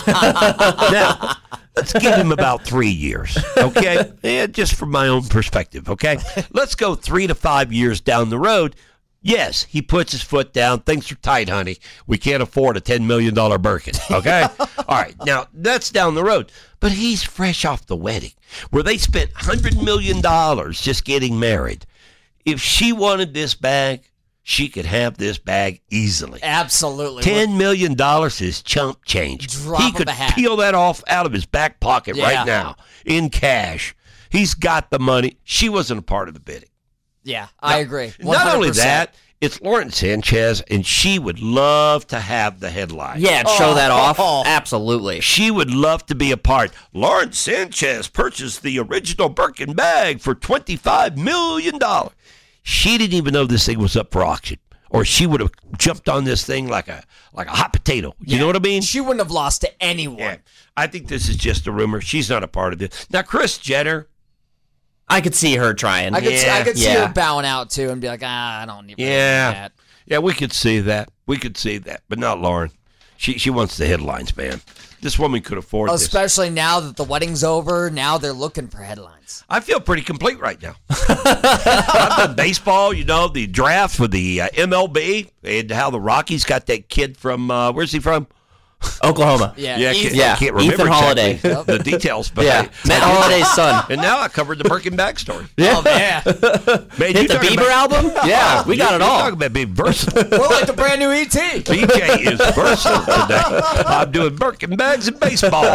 Now, let's give him about three years, okay? Yeah, just from my own perspective, okay? Let's go three to five years down the road. Yes, he puts his foot down. Things are tight, honey. We can't afford a ten million dollars Birkin, okay? All right, now, that's down the road. But he's fresh off the wedding where they spent one hundred million dollars just getting married. If she wanted this bag, she could have this bag easily. Absolutely. ten million dollars is chump change. Drop he of could a hat. peel that off out of his back pocket Yeah. right now in cash. He's got the money. She wasn't a part of the bidding. Yeah, I agree. Not only one hundred percent. that, it's Lauren Sanchez, and she would love to have the headline. Yeah, and show Oh, that off. oh. Absolutely. She would love to be a part. Lauren Sanchez purchased the original Birkin bag for twenty-five million dollars. She didn't even know this thing was up for auction, or she would have jumped on this thing like a like a hot potato. You know what I mean? She wouldn't have lost to anyone. Yeah. I think this is just a rumor. She's not a part of this. Now, Kris Jenner, I could see her trying. I could, see, I could see Yeah. her bowing out too and be like, ah, I don't need yeah, that. yeah, we could see that. We could see that, but not Lauren. She she wants the headlines, man. This woman could afford this. Especially now that the wedding's over, now they're looking for headlines. I feel pretty complete right now. I've done baseball, you know, the draft for the uh, M L B, and how the Rockies got that kid from, uh, where's he from? Oklahoma. Yeah, Yeah, I Ethan. can't, Yeah, I can't remember Ethan Holiday. exactly the details. But Yeah, I- Matt Holiday's son. And now I covered the Birkin bag story. Oh, man. Man, Hit you the talking Bieber about- album? Yeah, we got you- it you're all. talking about being versatile. We're like the brand new E T. B J is versatile today. I'm doing Birkin bags and baseball.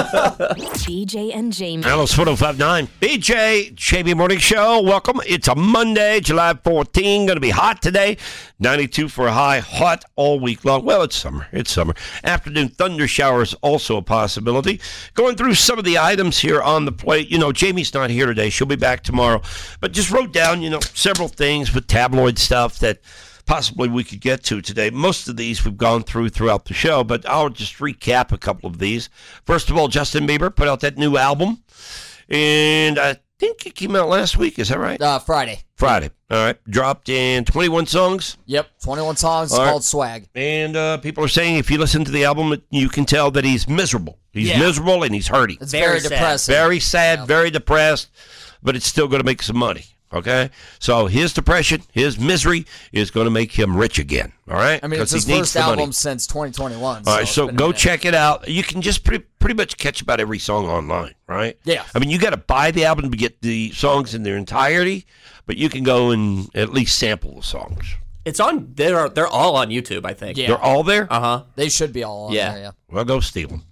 B J and Jamie. Alice one oh five point nine. B J, Jamie Morning Show. Welcome. It's a Monday, July fourteenth. Going to be hot today. ninety-two for a high. Hot all week long. Well, it's summer. It's summer. Afternoon thunder showers also a possibility. Going through some of the items here on the plate. You know, Jamie's not here today. She'll be back tomorrow. But just wrote down, you know, several things with tabloid stuff that possibly we could get to today. Most of these we've gone through throughout the show, but I'll just recap a couple of these. First of all, Justin Bieber put out that new album, and I think it came out last week. Is that right? Uh, Friday. Friday. All right. Dropped in twenty-one songs. Yep, twenty-one songs. It's All right. called Swag. And uh, people are saying if you listen to the album, you can tell that he's miserable. He's Yeah. miserable and he's hurting. It's very, Very sad. depressing. Very sad, very depressed, but it's still going to make some money. Okay? So his depression, his misery is going to make him rich again. All right? I mean, it's 'Cause his he needs first the money. album since twenty twenty-one. All right, it's so been a go minute. check it out. You can just pretty, pretty much catch about every song online, right? Yeah. I mean, you got to buy the album to get the songs in their entirety, but you can go and at least sample the songs. It's on. They're they're all on YouTube. I think. Yeah. They're all there? Uh huh. They should be all on Yeah. there, yeah. Well, go steal them.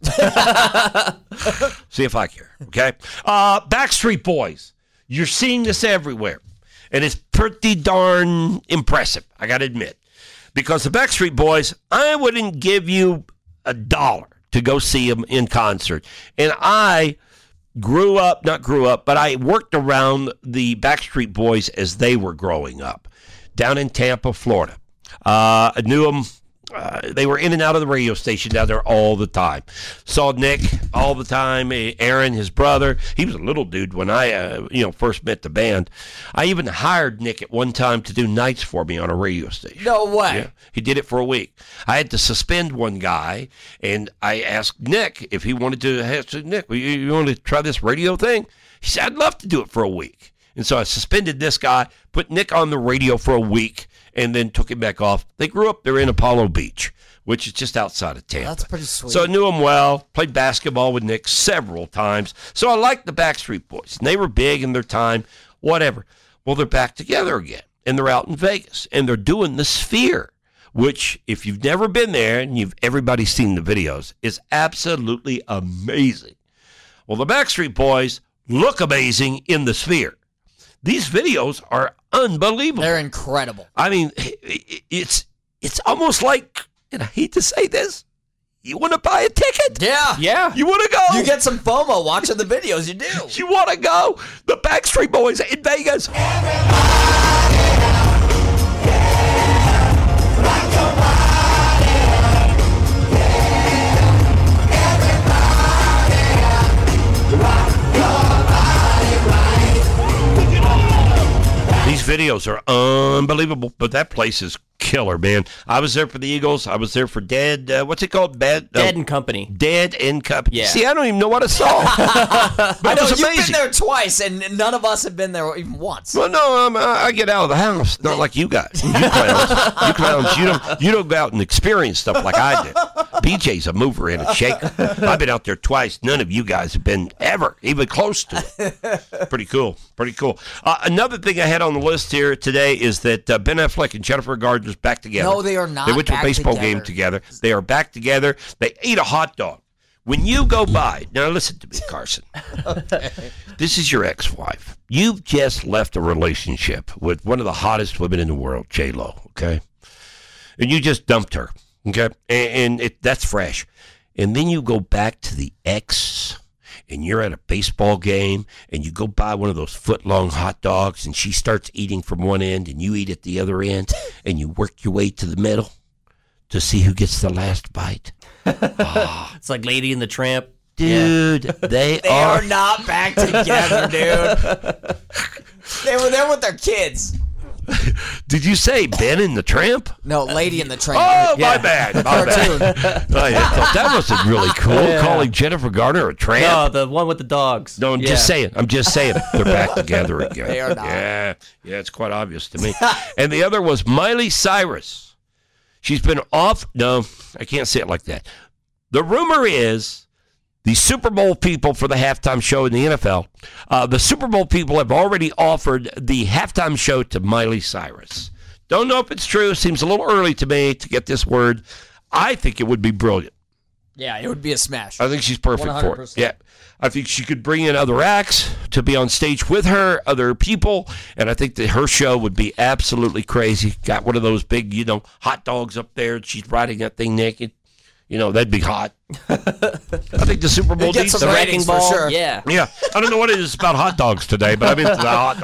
See if I care, okay? Uh, Backstreet Boys. You're seeing this everywhere, and it's pretty darn impressive, I got to admit. Because the Backstreet Boys, I wouldn't give you a dollar to go see them in concert. And I grew up, not grew up, but I worked around the Backstreet Boys as they were growing up down in Tampa, Florida. Uh, I knew them. Uh, they were in and out of the radio station down there all the time. Saw Nick all the time. Aaron, his brother. He was a little dude when I, uh, you know, first met the band. I even hired Nick at one time to do nights for me on a radio station. No way. Yeah, he did it for a week. I had to suspend one guy, and I asked Nick if he wanted to. I said, Nick, you, you want to try this radio thing? He said, I'd love to do it for a week. And so I suspended this guy, put Nick on the radio for a week, and then took him back off. They grew up there in Apollo Beach, which is just outside of Tampa. That's pretty sweet. So I knew him well, played basketball with Nick several times. So I liked the Backstreet Boys. And they were big in their time, whatever. Well, they're back together again, and they're out in Vegas, and they're doing the Sphere, which, if you've never been there and you've everybody's seen the videos, is absolutely amazing. Well, the Backstreet Boys look amazing in the Sphere. These videos are unbelievable. They're incredible. I mean, it's it's almost like, and I hate to say this, you want to buy a ticket? Yeah. Yeah. You want to go? You get some FOMO watching the videos. You do. You want to go? The Backstreet Boys in Vegas. These videos are unbelievable, but that place is killer, man. I was there for the Eagles. I was there for Dead. Uh, what's it called? Bad, uh, Dead and Company. Dead and Company. Yeah. See, I don't even know what I saw. But I it know was you've amazing. been there twice, and none of us have been there even once. Well, no, um, I get out of the house, not like you guys. You clowns, you clowns, you don't, you don't go out and experience stuff like I did. B J's a mover and a shaker. I've been out there twice. None of you guys have been ever even close to it. Pretty cool. Pretty cool. Uh, another thing I had on the list here today is that uh, Ben Affleck and Jennifer Gardner's back together. No, they are not. They went to a back baseball together. game together. They are back together. They ate a hot dog. When you go by, now listen to me, Carson. This is your ex-wife. You've just left a relationship with one of the hottest women in the world, J-Lo, okay? And you just dumped her, okay? And, and it, that's fresh. And then you go back to the ex, and you're at a baseball game, and you go buy one of those foot-long hot dogs, and she starts eating from one end, and you eat at the other end, and you work your way to the middle to see who gets the last bite. Oh. It's like Lady and the Tramp. Dude, Yeah. they, They are... are not back together, dude. They were there with their kids. Did you say Ben and the Tramp? No, Lady and the Tramp. Oh, Yeah. my bad. My Cartoon. bad. I thought that wasn't really cool, Yeah. calling Jennifer Garner a tramp. No, the one with the dogs. No, I'm Yeah. just saying. I'm just saying. They're back together again. They are not. Yeah, yeah, it's quite obvious to me. And the other was Miley Cyrus. She's been off. No, I can't say it like that. The rumor is the Super Bowl people for the halftime show in the N F L, uh, the Super Bowl people have already offered the halftime show to Miley Cyrus. Don't know if it's true. Seems a little early to me to get this word. I think it would be brilliant. Yeah, it would be a smash. I think she's perfect one hundred for it. percent. Yeah. I think she could bring in other acts to be on stage with her, other people, and I think that her show would be absolutely crazy. Got one of those big, you know, hot dogs up there, and she's riding that thing naked. You know, that'd be hot. I think the Super Bowl It'd get needs some the ratings for sure. Yeah. Yeah, I don't know what it is about hot dogs today, but I'm into the hot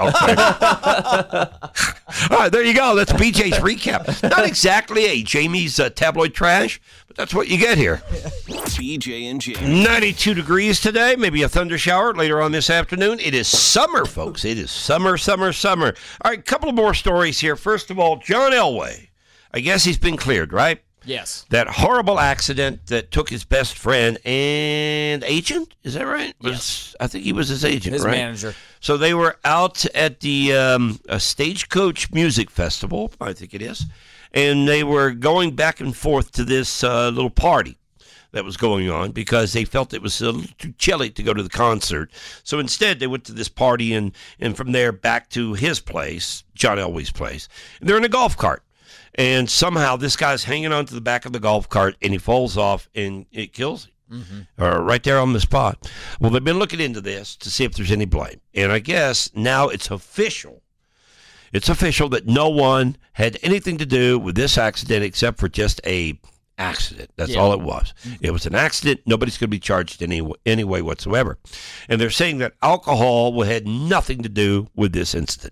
dog thing. All right, there you go. That's B J's recap. Not exactly a Jamie's uh, tabloid trash, but that's what you get here. B J and Jamie. ninety-two degrees today, maybe a thunder shower later on this afternoon. It is summer, folks. It is summer, summer, summer. All right, a couple of more stories here. First of all, John Elway. I guess he's been cleared, right? Yes. That horrible accident that took his best friend and agent, is that right? Yes. Was, I think he was his agent, His right? manager. So they were out at the um, a Stagecoach Music Festival, I think it is, and they were going back and forth to this uh, little party that was going on because they felt it was a little too chilly to go to the concert. So instead, they went to this party and, and from there back to his place, John Elway's place. And they're in a golf cart. And somehow this guy's hanging onto the back of the golf cart, and he falls off, and it kills him. Mm-hmm. Uh, right there on the spot. Well, they've been looking into this to see if there's any blame. And I guess now it's official. It's official that no one had anything to do with this accident except for just a accident. That's Yeah. all it was. It was an accident. Nobody's going to be charged any, any way whatsoever. And they're saying that alcohol had nothing to do with this incident.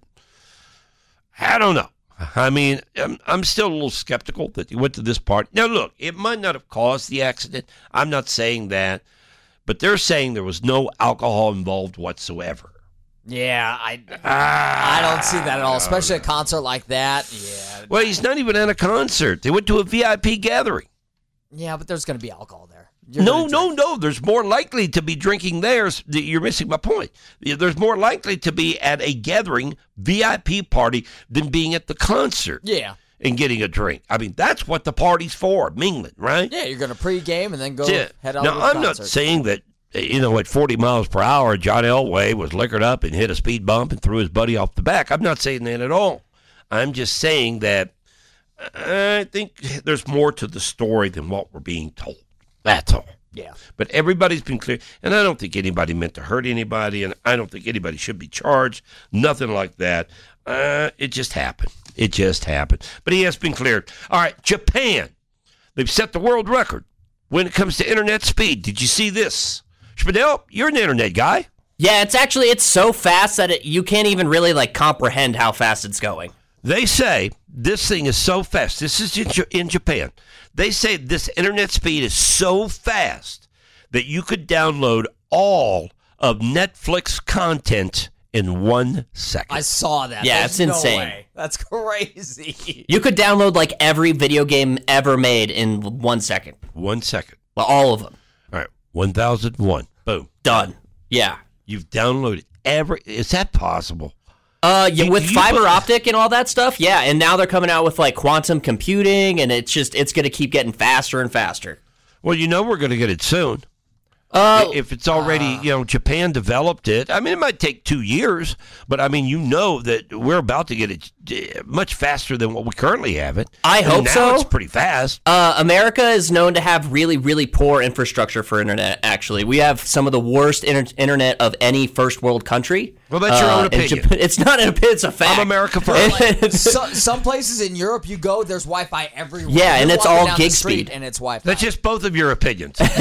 I don't know. I mean, I'm, I'm still a little skeptical that he went to this party. Now, look, it might not have caused the accident. I'm not saying that. But they're saying there was no alcohol involved whatsoever. Yeah, I I don't see that at all, especially a concert like that. Yeah. Well, he's not even at a concert. They went to a V I P gathering. Yeah, but there's going to be alcohol there. You're No, no, no. There's more likely to be drinking there. You're missing my point. There's more likely to be at a gathering V I P party than being at the concert. Yeah. And getting a drink. I mean, that's what the party's for, mingling, right? Yeah, you're going to pregame and then go Yeah. head out Now, to the I'm concert. not saying that, you know, at forty miles per hour, John Elway was liquored up and hit a speed bump and threw his buddy off the back. I'm not saying that at all. I'm just saying that I think there's more to the story than what we're being told. That's all. Yeah. But everybody's been clear, and I don't think anybody meant to hurt anybody, and I don't think anybody should be charged. Nothing like that. Uh, it just happened. It just happened. But he has been cleared. All right, Japan. They've set the world record when it comes to internet speed. Did you see this? Spadell, you're an internet guy. Yeah, it's actually, it's so fast that it, you can't even really, like, comprehend how fast it's going. They say this thing is so fast. This is in, J- in Japan. They say this internet speed is so fast that you could download all of Netflix content in one second. I saw that. Yeah, There's it's no insane. way. That's crazy. You could download, like, every video game ever made in one second. One second. Well, all of them. All right, one thousand one. Boom. Done. Yeah. You've downloaded every... Is that possible? Uh, yeah, You- with you fiber put- optic and all that stuff, yeah. And now they're coming out with, like, quantum computing, and it's just, it's going to keep getting faster and faster. Well, you know we're going to get it soon. Uh, if it's already, you know, Japan developed it. I mean, it might take two years, but I mean, you know that we're about to get it uh, much faster than what we currently have it. I And hope now so. It's pretty fast. Uh, America is known to have really, really poor infrastructure for internet, actually. We have some of the worst inter- internet of any first world country. Well, that's your Uh, own and opinion. Japan- it's not an opinion, it's a fact. I'm America first. Like, so, some places in Europe, you go, there's Wi-Fi everywhere. Yeah, and You're it's walking all down the gig street speed. and it's Wi-Fi. That's just both of your opinions. There's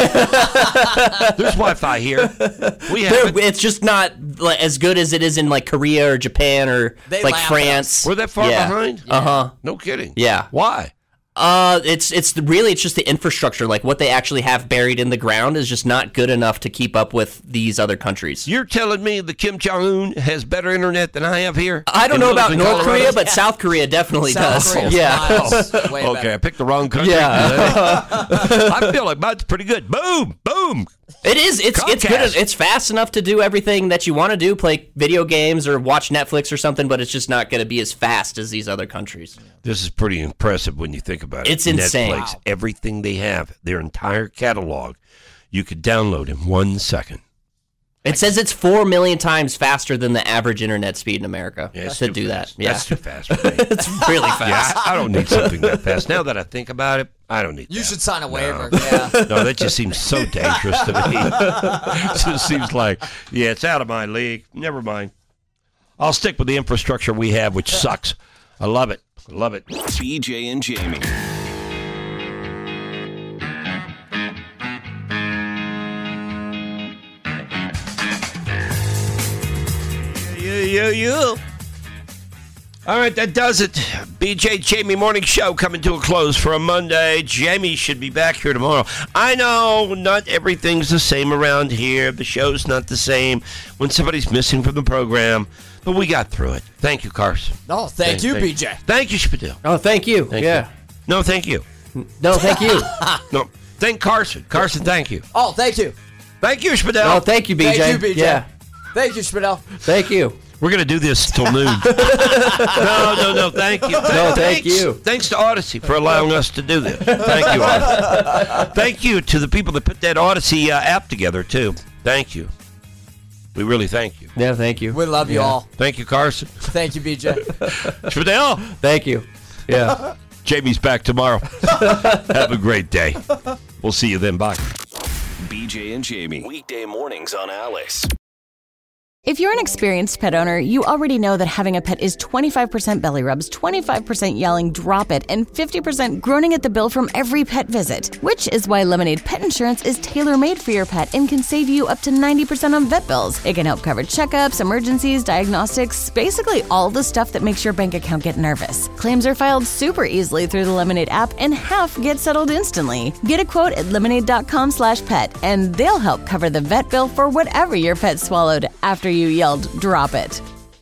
Wi-Fi here. We have They're- it. It's just not like, as good as it is in like Korea or Japan or They like laugh at France. We're that far Yeah. behind? Uh huh. No kidding. Yeah. Why? Uh, it's it's the, really it's just the infrastructure. Like what they actually have buried in the ground is just not good enough to keep up with these other countries. You're telling me that Kim Jong-un has better internet than I have here? I don't And know lives about in North Colorado? Korea, but South Korea definitely South does. Korea's Yeah. miles way Okay, better. I picked the wrong country. Yeah. I feel like mine's pretty good. Boom, boom. It is. It's it's good. Comcast. It's fast enough to do everything that you want to do, play video games or watch Netflix or something, but it's just not going to be as fast as these other countries. This is pretty impressive when you think about it. It's insane. Netflix, Wow. everything they have, their entire catalog, you could download in one second. It says it's four million times faster than the average internet speed in America Yeah, it's to too do fast. that. Yeah, That's too fast for me. it's really fast. Yeah, I, I don't need something that fast. Now that I think about it, I don't need You that. should sign a No. waiver. Yeah. No, that just seems so dangerous to me. It just seems like, yeah, it's out of my league. Never mind. I'll stick with the infrastructure we have, which sucks. I love it. I love it. B J and Jamie. You, you, you. All right, that does it. B J Jamie Morning Show coming to a close for a Monday. Jamie should be back here tomorrow. I know not everything's the same around here. The show's not the same when somebody's missing from the program, but we got through it. Thank you, Carson. No, thank you, B J. Thank you, Spadil. Oh, thank you. Thank yeah. you. No, thank you. No, thank you. No, thank Carson. Carson, thank you. Oh, thank you. Thank you, Spadil. Oh, thank you, B J. Thank you, B J. Yeah. Thank you, Spadell. Thank you. We're going to do this till noon. no, no, no, thank you. No, thank Thanks. you. Thanks to Odyssey for allowing us to do this. Thank you, Odyssey. Thank you to the people that put that Odyssey uh, app together, too. Thank you. We really thank you. Yeah, thank you. We love you Yeah. all. Thank you, Carson. Thank you, B J. Spadell. Thank you. Yeah. Jamie's back tomorrow. Have a great day. We'll see you then. Bye. B J and Jamie. Weekday mornings on Alice. If you're an experienced pet owner, you already know that having a pet is twenty-five percent belly rubs, twenty-five percent yelling, drop it, and fifty percent groaning at the bill from every pet visit. Which is why Lemonade Pet Insurance is tailor-made for your pet and can save you up to ninety percent on vet bills. It can help cover checkups, emergencies, diagnostics, basically all the stuff that makes your bank account get nervous. Claims are filed super easily through the Lemonade app, and half get settled instantly. Get a quote at lemonade.com slash pet, and they'll help cover the vet bill for whatever your pet swallowed after you yelled, drop it.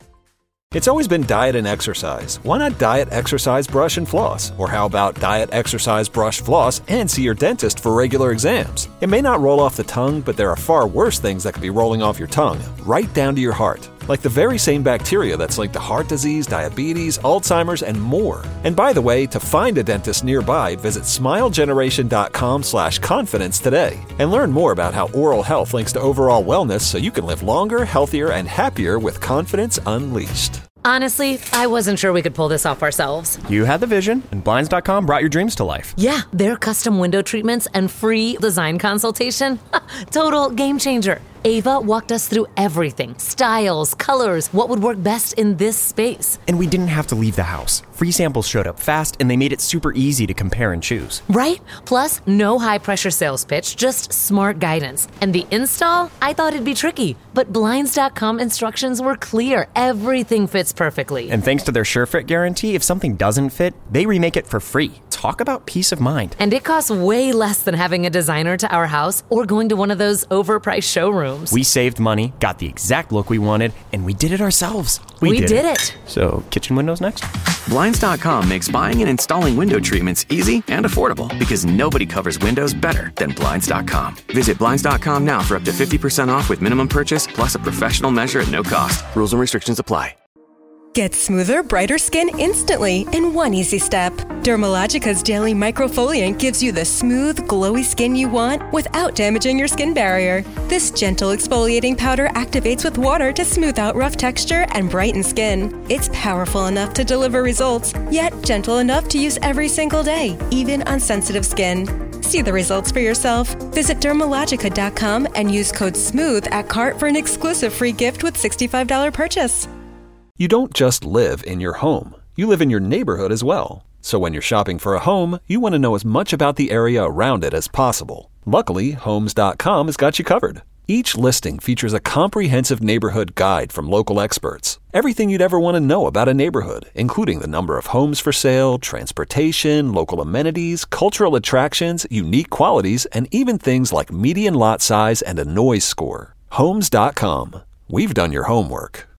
It's always been diet and exercise. Why not diet, exercise, brush, and floss? Or how about diet, exercise, brush, floss, and see your dentist for regular exams? It may not roll off the tongue, but there are far worse things that could be rolling off your tongue, right down to your heart. Like the very same bacteria that's linked to heart disease, diabetes, Alzheimer's, and more. And by the way, to find a dentist nearby, visit smilegeneration.com slash confidence today. And learn more about how oral health links to overall wellness so you can live longer, healthier, and happier with confidence unleashed. Honestly, I wasn't sure we could pull this off ourselves. You had the vision, and Blinds dot com brought your dreams to life. Yeah, their custom window treatments and free design consultation. Total game changer. Ava walked us through everything. Styles, colors, what would work best in this space. And we didn't have to leave the house. Free samples showed up fast, and they made it super easy to compare and choose. Right? Plus, no high-pressure sales pitch, just smart guidance. And the install? I thought it'd be tricky. But Blinds dot com instructions were clear. Everything fits perfectly. And thanks to their SureFit guarantee, if something doesn't fit, they remake it for free. Talk about peace of mind. And it costs way less than having a designer to our house or going to one of those overpriced showrooms. We saved money, got the exact look we wanted, and we did it ourselves. We, we did, did it. it. So, kitchen windows next? Blinds dot com makes buying and installing window treatments easy and affordable because nobody covers windows better than Blinds dot com. Visit Blinds dot com now for up to fifty percent off with minimum purchase plus a professional measure at no cost. Rules and restrictions apply. Get smoother, brighter skin instantly in one easy step. Dermalogica's daily microfoliant gives you the smooth, glowy skin you want without damaging your skin barrier. This gentle exfoliating powder activates with water to smooth out rough texture and brighten skin. It's powerful enough to deliver results, yet gentle enough to use every single day, even on sensitive skin. See the results for yourself. Visit dermalogica dot com and use code SMOOTH at cart for an exclusive free gift with sixty-five dollars purchase. You don't just live in your home. You live in your neighborhood as well. So when you're shopping for a home, you want to know as much about the area around it as possible. Luckily, Homes dot com has got you covered. Each listing features a comprehensive neighborhood guide from local experts. Everything you'd ever want to know about a neighborhood, including the number of homes for sale, transportation, local amenities, cultural attractions, unique qualities, and even things like median lot size and a noise score. Homes dot com. We've done your homework.